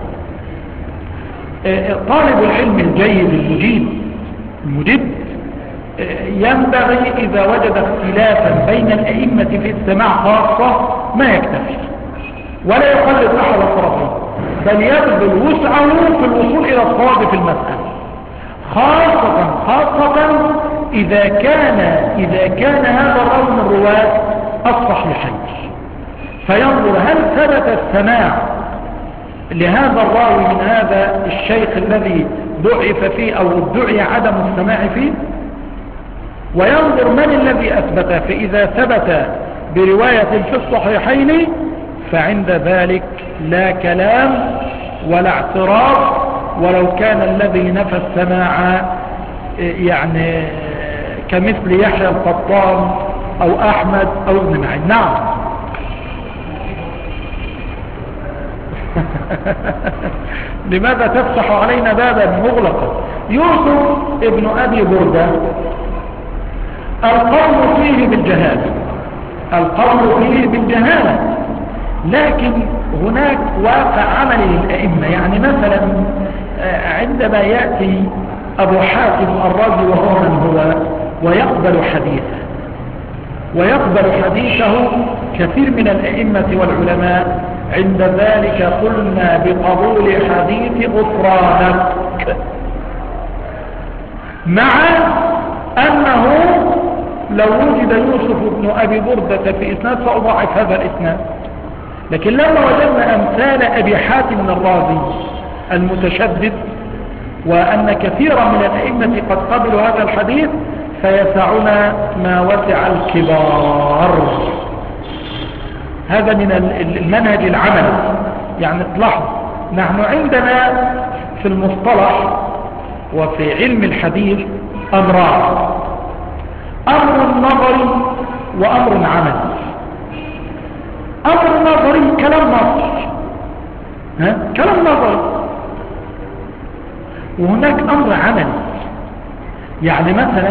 طالب العلم الجيد المجيد المجد ينبغي إذا وجد اختلافا بين الأئمة في السماع خاصة ما يكتفي ولا يقلد أحد الطرفين، بل يبذل وسعه في الوصول إلى الصواب في المسألة، خاصة خاصة إذا كان إذا كان هذا الرجل من رواة الصحيحين، فينظر هل ثبت السماع لهذا الراوي من هذا الشيخ الذي ضعف فيه أو ادعي عدم السماع فيه، وينظر من الذي أثبته. فإذا ثبت برواية في الصحيحين فعند ذلك لا كلام ولا اعتراض، ولو كان الذي نفى السماع يعني كمثل يحيى القطان أو أحمد أو ابن معين. نعم. لماذا تفتح علينا بابا مغلقا؟ يوسف ابن أبي بردة القول فيه بالجهالة، القول فيه بالجهالة، لكن هناك واقع عملي للأئمة. يعني مثلا عندما يأتي أبو حاتم الرازي وهو من هو ويقبل حديثه ويقبل حديثه كثير من الأئمة والعلماء، عند ذلك قلنا بقبول حديث غفرانك، مع أنه لو وجد يوسف بن أبي بردة في إسناد فأضاعف هذا الإسناد. لكن لما وجدنا أمثال أبي حاتم الرازي المتشدد، وأن كثيرا من الأئمة قد قبلوا هذا الحديث، فيسعنا ما وسع الكبار. هذا من المنهج العملي. يعني تلاحظ نحن عندنا في المصطلح وفي علم الحديث أمران: أمر نظري وأمر عملي. أمر نظري كلام نظري، ها؟ كلام نظري. وهناك أمر عملي. يعني مثلا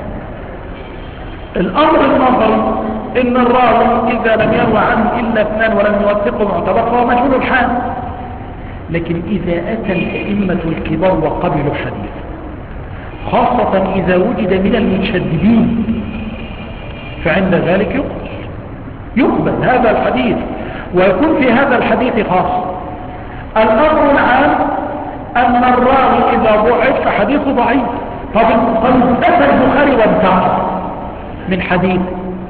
الأمر النظري إن الراوي إذا لم يروى عنه إلا اثنان ولم يوثقه معتبر فهو مجهول الحال. لكن إذا أتى الأئمة الكبار وقبلوا حديث، خاصة إذا وجد من المتشددين، فعند ذلك يقبل يقبل هذا الحديث، ويكون في هذا الحديث خاص. الأمر العام أن الراوي إذا ضعف فحديثه ضعيف. طب قد أتى البخاري وانتهى من حديث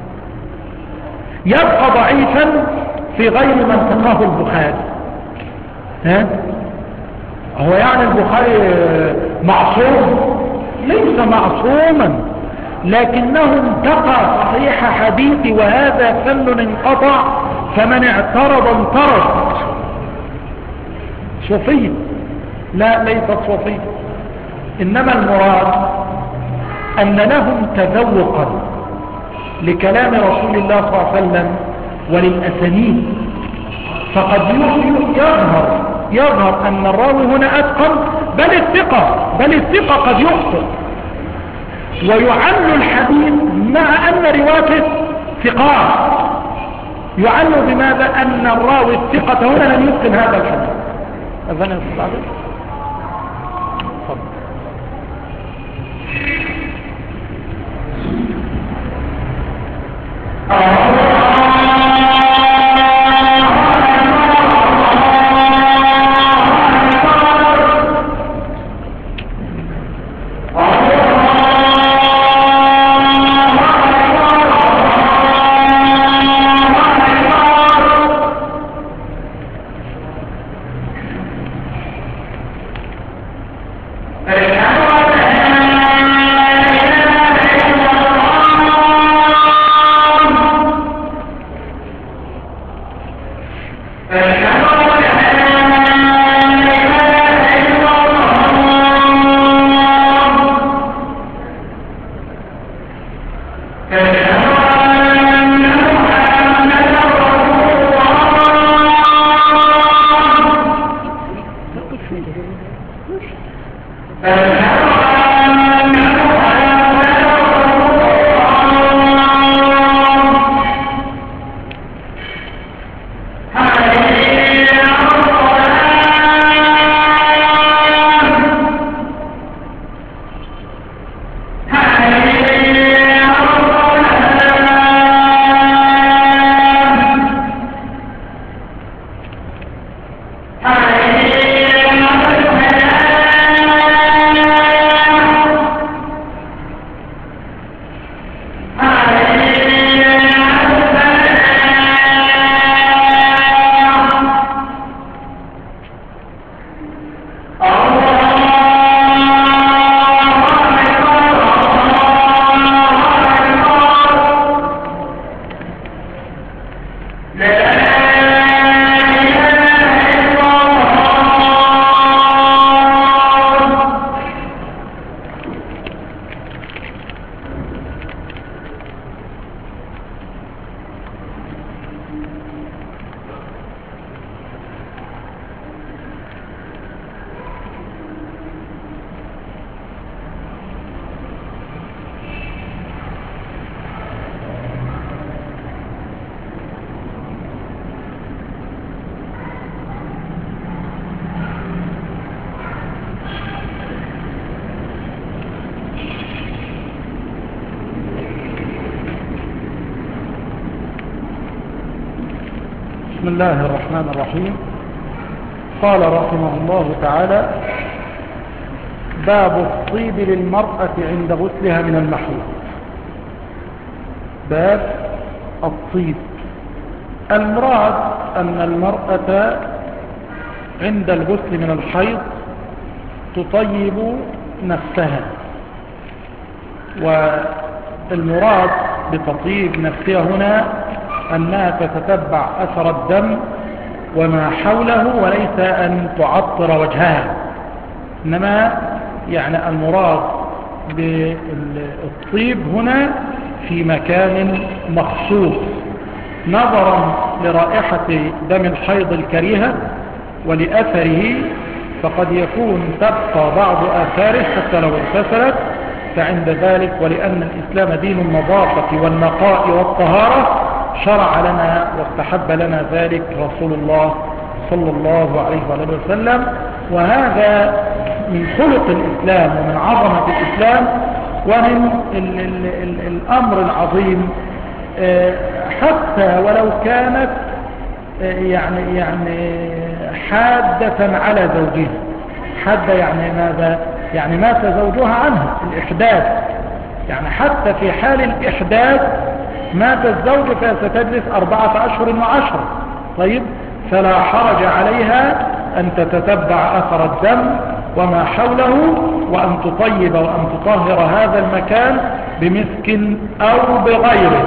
يبقى ضعيفا في غير من انتقاه البخاري. ها؟ هو يعني البخاري معصوم؟ ليس معصوما، لكنه انتقى صحيح حديث، وهذا فن انقطع، فمن اعترض انطرد. صوفية؟ لا، ليست صوفية. إنما المراد أن لهم تذوقا لكلام رسول الله صلى الله عليه وسلم وللأسانيد، فقد يظهر يظهر أن الراوي هنا أتقن، بل الثقة بل الثقة قد يخطئ ويعل الحديث مع أن رواته ثقات. يعل بماذا؟ أن الراوي الثقة هنا لم يتقن هذا الحديث. أذن يصل عليه؟ تفضل. بسم الله الرحمن الرحيم. قال رحمه الله تعالى: باب الطيب للمرأة عند غسلها من المحيض. باب الطيب، المراد أن المرأة عند الغسل من الحيض تطيب نفسها، والمراد بتطيب نفسها هنا أنها تتتبع أثر الدم وما حوله، وليس أن تعطر وجهها، إنما يعني المراد بالطيب هنا في مكان مخصوص، نظرا لرائحة دم الحيض الكريهة ولأثره، فقد يكون تبقى بعض آثاره حتى لو اغتسلت، فعند ذلك ولأن الإسلام دين النظافة والنقاء والطهارة شرع لنا واستحب لنا ذلك رسول الله صلى الله عليه وآله وسلم. وهذا من خلق الإسلام ومن عظمة الإسلام ومن ال ال ال الأمر العظيم، حتى ولو كانت يعني يعني حادة على زوجها. حادة يعني ماذا؟ يعني مات زوجها عنها الإحداث، يعني حتى في حال الإحداث مات الزوج فستجلس أربعة أشهر وعشرة. طيب، فلا حرج عليها أن تتتبع أثر الدم وما حوله، وأن تطيب وأن تطهر هذا المكان بمسك أو بغيره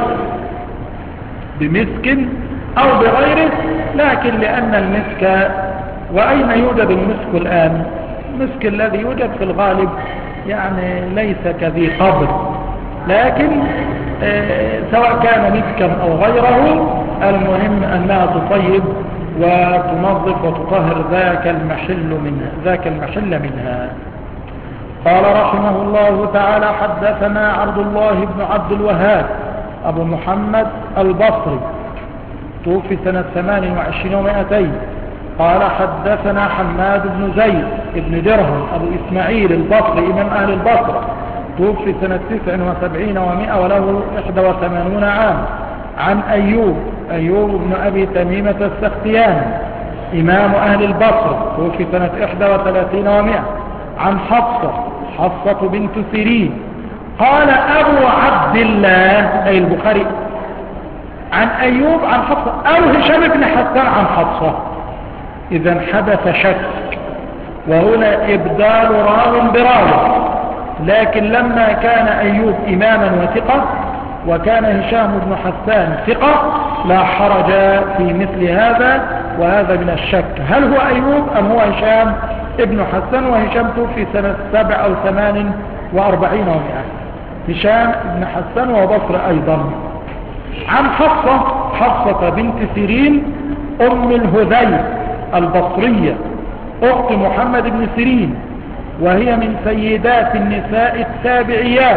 بمسك أو بغيره لكن لأن المسك، وأين يوجد المسك الآن؟ المسك الذي يوجد في الغالب يعني ليس كذي قبر، لكن آه سواء كان مسكا أو غيره، المهم أنها تطيب وتنظف وتطهر ذاك المحل منها ذاك المحل منها. قال رحمه الله تعالى: حدثنا عبد الله بن عبد الوهاب أبو محمد البصري، توفي سنة ثمان وعشرين ومائتين. قال حدثنا حماد بن زيد بن درهم أبو إسماعيل البصري إمام أهل البصرة، توفي سنة تسع وسبعين ومائة وله إحدى وثمانون عام. عن أيوب أيوب بن أبي تميمة السختياني إمام أهل البصرة، توفي سنة إحدى وثلاثين ومائة. عن حفصة حفصة بنت سيرين. قال أبو عبد الله أي البخاري عن أيوب عن حفصة أو هشام بن حسان عن حفصة. إذا حدث شك، وهنا إبدال راو براو، لكن لما كان أيوب إماما وثقة وكان هشام بن حسان ثقة لا حرج في مثل هذا، وهذا من الشك هل هو أيوب أم هو هشام ابن حسان. وهشام توفي سنة سبع أو ثمان وأربعين ومئة، هشام ابن حسان وبصر أيضا. عن حفصة حفصة بنت سيرين أم الهذيل البصرية أخت محمد بن سيرين، وهي من سيدات النساء التابعيات،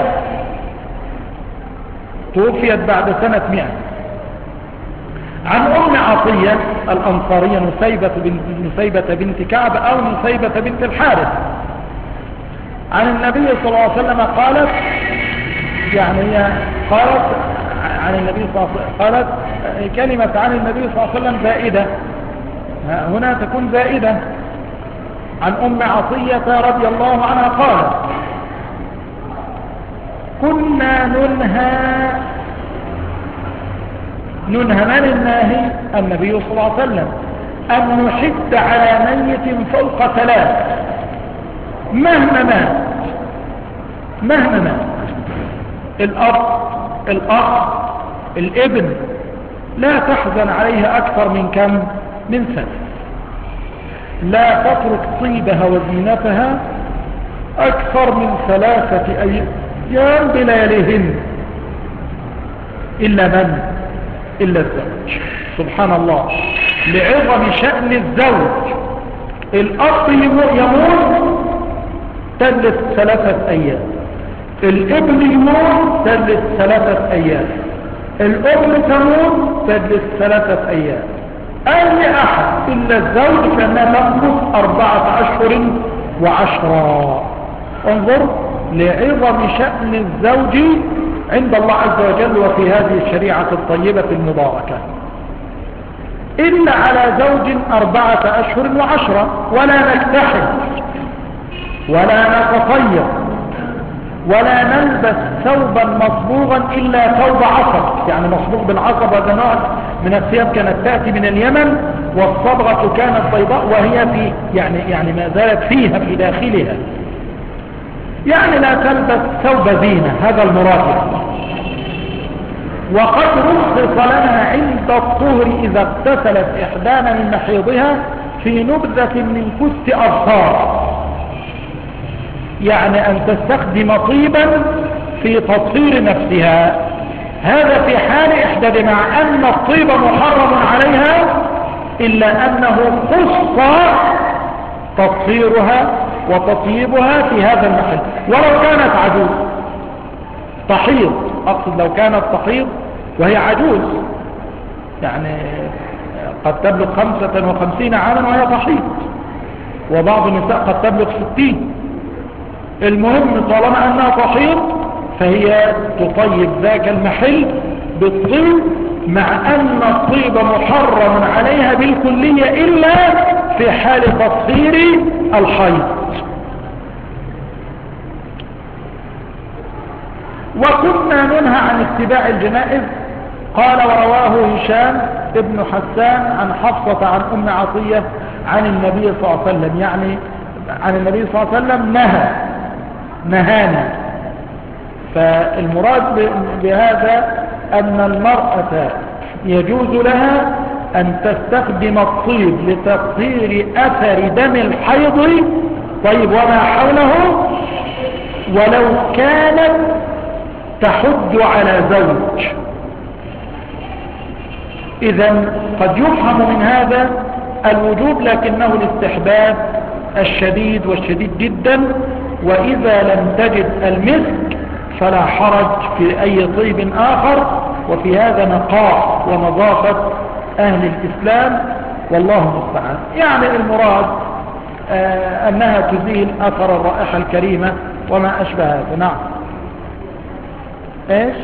توفيت بعد سنة مئة. عن أم عطية الأنصارية نسيبة بنت, نسيبة بنت كعب أو نسيبة بنت الحارث، عن النبي صلى الله عليه وسلم قالت، يعني هي قالت عن النبي صلى الله عليه وسلم قالت كلمة عن النبي صلى الله عليه وسلم زائدة، هنا تكون زائدة. عن أم عطية رضي الله عنها قالت: كنا ننهى ننهى من الناهي النبي صلى الله عليه وسلم أن نحد على ميت فوق ثلاث مهما مات مهما مات الأب الأخ الابن، لا تحزن عليها أكثر من كم من سنة، لا تترك طيبها وزينتها أكثر من ثلاثة أيام بلياليهن، إلا من إلا الزوج. سبحان الله، لعظم شأن الزوج. الأب يموت تجلس ثلاثة أيام، الابن يموت تجلس ثلاثة أيام، الأم تموت تجلس ثلاثة أيام. أي أحد إلا الزوج فإنها تمكث أربعة أشهر وعشرة. انظر لعظم شأن الزوج عند الله عز وجل وفي هذه الشريعة الطيبة المباركة. إلا على زوج أربعة أشهر وعشرة، ولا نكتحل ولا نتطير ولا نلبس ثوبا مصبوغا إلا ثوب عصب، يعني مصبوغ بالعصب، هذا نوع من الثياب كانت تأتي من اليمن، والصبغة كانت بيضاء وهي في يعني يعني ما زالت فيها في داخلها، يعني لا تلبس ثوب زينة، هذا المراد. وقد رخص لنا عند الطهر إذا اغتسلت إحدانا من محيضها في نبذة من كست أبصار، يعني أن تستخدم طيبا في تطهير نفسها، هذا في حال إحدى، مع أن الطيب محرم عليها إلا أنه خص تطهيرها وتطيبها في هذا المحل. ولو كانت عجوز تحيض، أقصد لو كانت تحيض وهي عجوز، يعني قد تبلغ خمسة وخمسين عاما وهي تحيض، وبعض النساء قد تبلغ ستين. المهم طالما أنها تحيض فهي تطيب ذاك المحل بالطيب، مع أن الطيب محرم عليها بالكلية إلا في حال تطهير الحيض. وكنا ننهى عن اتباع الجنائز. قال: ورواه هشام ابن حسان عن حفصة عن أم عطية عن النبي صلى الله عليه وسلم، يعني عن النبي صلى الله عليه وسلم نهى نهانا. فالمراد بهذا أن المرأة يجوز لها أن تستخدم الطيب لتطهير أثر دم الحيض، طيب وما حوله، ولو كانت تحد على زوج. إذن قد يفهم من هذا الوجوب، لكنه الاستحباب الشديد والشديد جدا. وإذا لم تجد المسك فلا حرج في أي طيب آخر، وفي هذا نقاء ونظافة أهل الإسلام، والله المستعان. يعني المراد آه أنها تزيل أثر الرائحة الكريمة وما أشبه هذا. نعم. إيش؟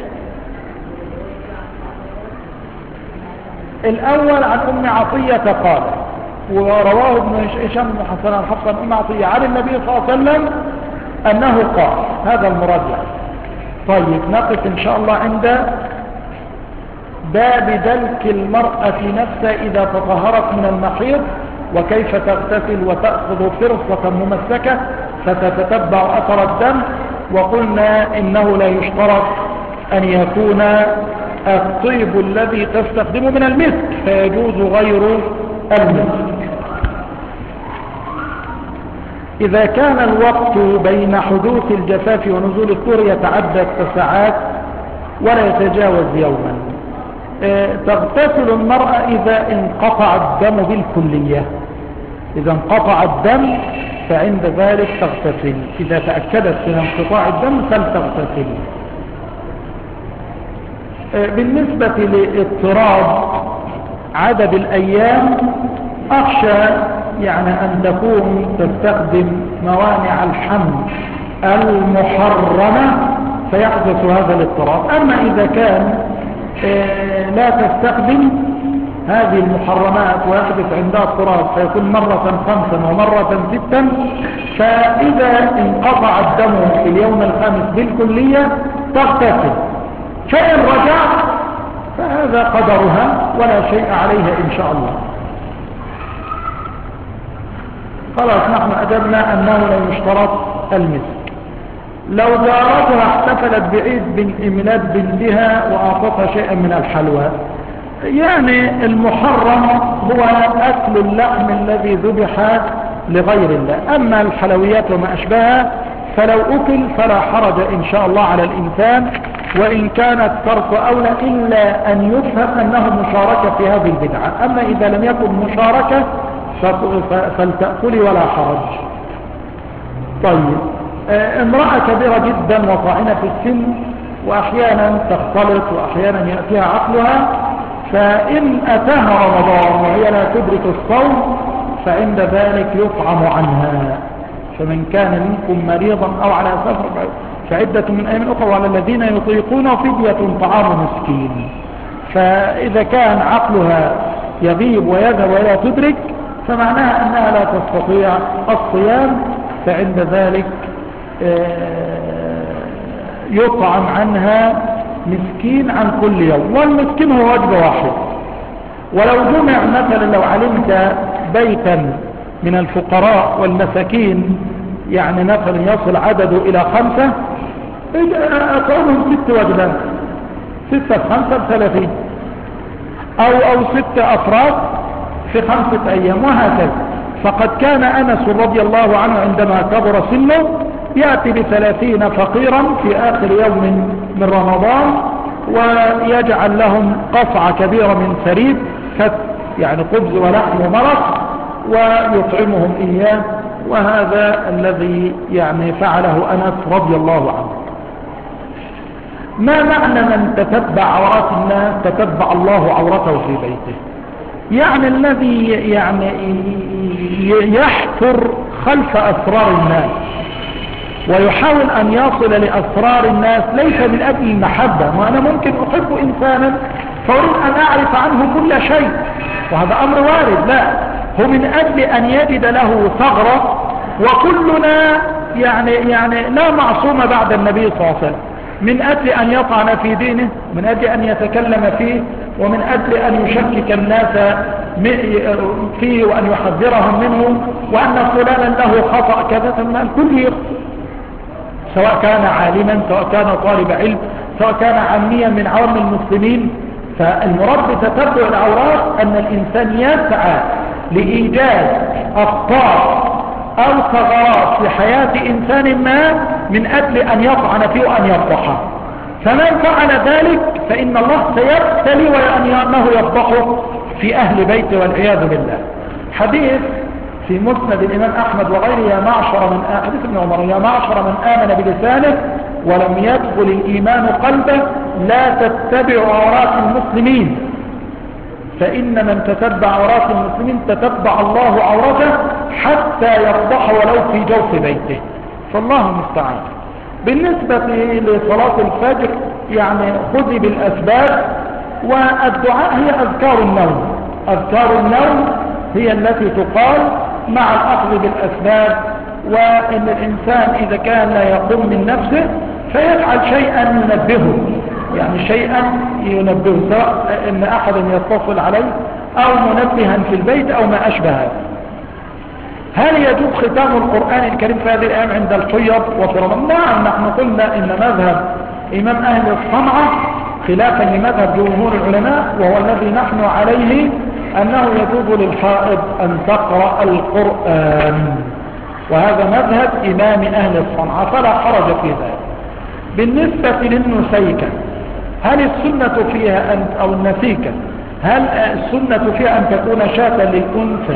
الأول عن أم عطية قال، ورواه ابن هشام بن حسن الحفص عن أم عطية عن النبي صلى الله عليه وسلم أنه قال، هذا المراد يعني. طيب نقف إن شاء الله عند باب دلك المرأة نفسها إذا تطهرت من المحيض، وكيف تغتسل وتأخذ فرصة ممسكة فتتتبع أثر الدم. وقلنا إنه لا يشترط أن يكون الطيب الذي تستخدمه من المسك، فيجوز غير المسك. إذا كان الوقت بين حدوث الجفاف ونزول الطهر يتعدى ساعات ولا يتجاوز يوما، تغتسل المرأة إذا انقطع الدم بالكلية. إذا انقطع الدم فعند ذلك تغتسل، إذا تأكدت من انقطاع الدم فلتغتسل. بالنسبة لاضطراب عدد الأيام، أخشى يعني أن تكون تستخدم موانع الحمل المحرمة فيحدث هذا الاضطراب. أما إذا كان لا تستخدم هذه المحرمات ويحدث عندها اضطراب فيكون مرة خمسا ومرة ستا، فإذا انقطع الدم في اليوم الخامس بالكلية تغتسل، فإن رجع فهذا قدرها ولا شيء عليها إن شاء الله. خلاص نحن أجبنا أنه لا يشترط المسك. لو زارتها احتفلت بعيد ميلاد بنتها وأعطتها شيئا من الحلوى، يعني المحرم هو أكل اللحم الذي ذبح لغير الله. أما الحلويات وما أشبهها فلو أكل فلا حرج إن شاء الله على الإنسان، وإن كانت ترك أولى، إلا أن يفهم أنه مشاركة في هذه البدعة. أما إذا لم يكن مشاركة فلتأكلي ولا حرج. طيب، امرأة كبيرة جدا وطاعنة في السن وأحيانا تختلط وأحيانا يأتيها عقلها، فإن أتاها رمضان وهي لا تدرك الصوم فعند ذلك يطعم عنها. فمن كان منكم مريضا أو على سفر فعدة من أيام أخرى، وعلى الذين يطيقون فدية طعام مسكين. فإذا كان عقلها يغيب ويذهب ولا تدرك فمعناها أنها لا تستطيع الصيام، فعند ذلك يطعم عنها مسكين عن كل يوم، والمسكين هو وجبة واحد. ولو جمع مثلا، لو علمت بيتا من الفقراء والمساكين يعني مثلا يصل عدده إلى خمسة، أطعمهم ست وجبات، ستة في خمسة بثلاثين، أو, أو ستة أفراد في خمسة أيام وهكذا. فقد كان أنس رضي الله عنه عندما كبر سنه يأتي بثلاثين فقيرا في آخر يوم من رمضان ويجعل لهم قصعة كبيرة من ثريد، يعني خبز ولحم ومرق، ويطعمهم إياه. وهذا الذي يعني فعله أنس رضي الله عنه. ما معنى من تتبع عورات الناس تتبع الله عورته في بيته؟ يعني الذي يعني يحفر خلف أسرار الناس ويحاول أن يصل لأسرار الناس، ليس من أجل المحبة، وأنا ممكن أحب إنسانا فأريد أن أعرف عنه كل شيء وهذا أمر وارد، لا، هو من أجل أن يجد له ثغرة. وكلنا يعني يعني لا معصوم بعد النبي صلى الله عليه وسلم، من أجل أن يطعن في دينه، من أجل أن يتكلم فيه، ومن أجل أن يشكك الناس فيه وأن يحذرهم منه، وأن فلانا له خطأ كذا. ثم الكل يخطئ، سواء كان عالما، سواء كان طالب علم، سواء كان عاميا من عوام المسلمين. فالمراد بتتبع العورات أن الإنسان يسعى لإيجاد أخطاء أو ثغرات في حياة إنسان ما من أجل أن يطعن فيه وأن يفضحه. فمن فعل ذلك فإن الله سيبتلي وأنه يفضحه في أهل بيته والعياذ بالله. حديث في مسند الإمام أحمد وغيره: يا معشر من آ... حديث ابن عمر: يا معشر من آمن بلسانه ولم يدخل الإيمان قلبه لا تتبعوا عورات المسلمين، فإن من تتبع عورات المسلمين تتبع الله عورته حتى يفضح ولو في جوف بيته. فالله المستعان. بالنسبة لصلاة الفجر يعني خذي بالأسباب، والدعاء هي أذكار النوم. أذكار النوم هي التي تقال مع الأخذ بالأسباب، وإن الإنسان إذا كان لا يقوم من نفسه فيفعل شيئا ينبهه، يعني شيئا ينبهه، سواء إن أحد يتصل عليه أو منبها في البيت أو ما أشبه هذا. هل يجوز ختام القرآن الكريم في هذه الأيام عند الحيض وفي رمضان؟ نعم، نحن قلنا إن مذهب إمام أهل الصنعة خلافا لمذهب جمهور العلماء، وهو الذي نحن عليه، أنه يجوز للحائض أن تقرأ القرآن، وهذا مذهب إمام أهل الصنعة فلا حرج في ذلك. بالنسبة للنسيكة، هل السنة فيها أن أو النسيكة هل السنة فيها أن تكون شاة للأنثى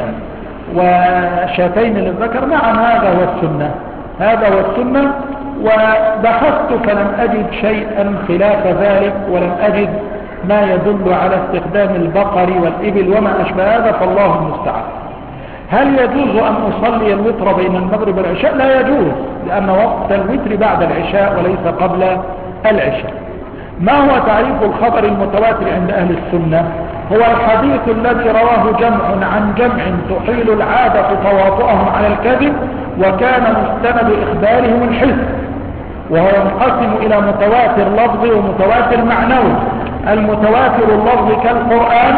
وشاتين للذكر؟ نعم، هذا هو السنة، هذا هو السنة. وبحثت فلم أجد شيئا خلاف ذلك، ولم أجد ما يدل على استخدام البقر والإبل وما أشبه هذا، فالله المستعان. هل يجوز أن أصلي الوتر بين المغرب والعشاء؟ لا يجوز، لأن وقت الوتر بعد العشاء وليس قبل العشاء. ما هو تعريف الخبر المتواتر عند أهل السنة؟ هو الحديث الذي رواه جمع عن جمع تحيل العادة تواطؤهم على الكذب، وكان مستند إخبارهم الحس، وهو ينقسم إلى متواتر لفظي ومتواتر معنوي. المتواتر اللفظي كالقرآن،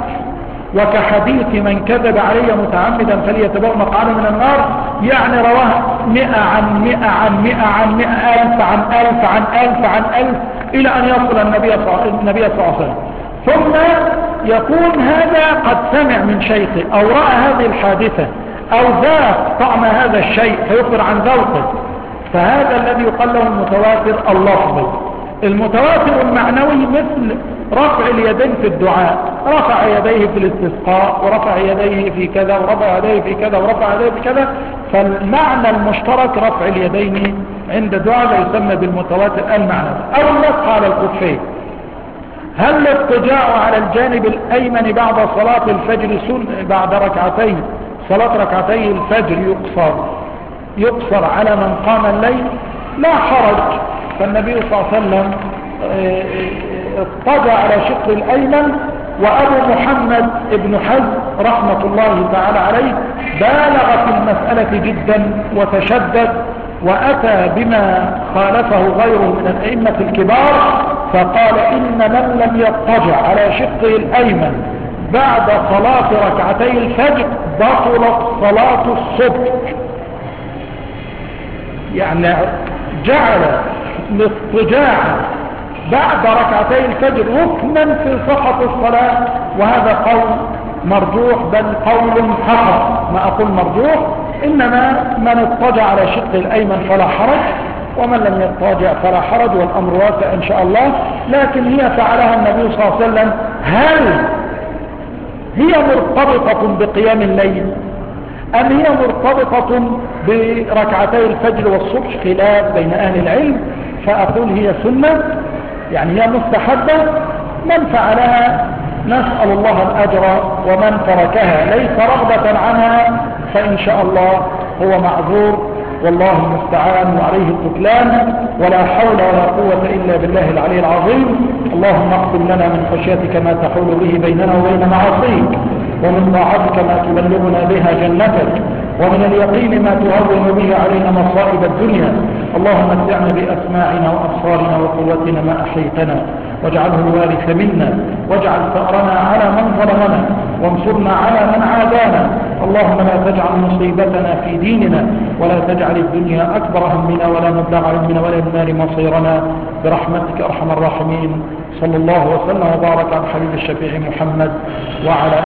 وكحديث من كذب علي متعمدا فليتبوأ مقعده من النار، يعني رواه مئة عن مئة عن مئة عن مئة ألف عن ألف عن ألف عن ألف إلى أن يصل النبي صلى الله عليه وسلم، ثم يكون هذا قد سمع من شيخه أو رأى هذه الحادثة أو ذاق طعم هذا الشيء فيخبر عن ذوقه، فهذا الذي يقال له المتواتر اللفظي. المتواتر المعنوي مثل رفع اليدين في الدعاء، رفع يديه في الاستسقاء، ورفع يديه في كذا، ورفع يديه في كذا، ورفع يديه في كذا، فالمعنى المشترك رفع اليدين عند الدعاء لا يسمى بالمتواتر المعنوي. أو المسح على الكفين. هل الاضطجاع على الجانب الأيمن بعد صلاة الفجر سن بعد ركعتين صلاة ركعتي الفجر يقصر يقصر على من قام الليل؟ لا حرج، فالنبي صلى الله عليه وسلم اضطجع على شق الأيمن، وأبو محمد ابن حزم رحمة الله تعالى عليه بالغ في المسألة جدا وتشدد، وأتى بما خالفه غيره من الأئمة الكبار، فقال إن من لم يضطجع على شقه الأيمن بعد صلاة ركعتي الفجر بطلت صلاة الصبح. يعني جعل الاضطجاع بعد ركعتي الفجر ركنا في صحة الصلاة، وهذا قول مرجوح، بل قول حق. ما أقول مرجوح، إنما من اضطجع على شق الأيمن فلا حرج، ومن لم يضطجع فلا حرج، والأمر واسع إن شاء الله. لكن هي فعلها النبي صلى الله عليه وسلم، هل هي مرتبطة بقيام الليل أم هي مرتبطة بركعتي الفجر والصبح؟ خلاف بين أهل العلم، فأقول هي سنة، يعني هي مستحبة. من فعلها نسأل الله الأجر، ومن تركها ليس رغبة عنها فإن شاء الله هو معذور، والله المستعان وعليه التكلان، ولا حول ولا قوة إلا بالله العلي العظيم. اللهم اقسم لنا من خشيتك ما تحول به بيننا وبين معاصيك، ومن طاعتك ما تبلغنا بها جنتك، ومن اليقين ما تهون به علينا مصائب الدنيا. اللهم متعنا بأسماعنا وأبصارنا وقوتنا ما أحيتنا، واجعله الوارث منا، واجعل ثأرنا على من ظلمنا، وانصرنا على من عادانا. اللهم لا تجعل مصيبتنا في ديننا، ولا تجعل الدنيا أكبر همنا، ولا مبلغ علمنا، ولا النار مصيرنا، برحمتك أرحم الراحمين. صلى الله وسلم وبارك على حبيب الشفيع محمد وعلى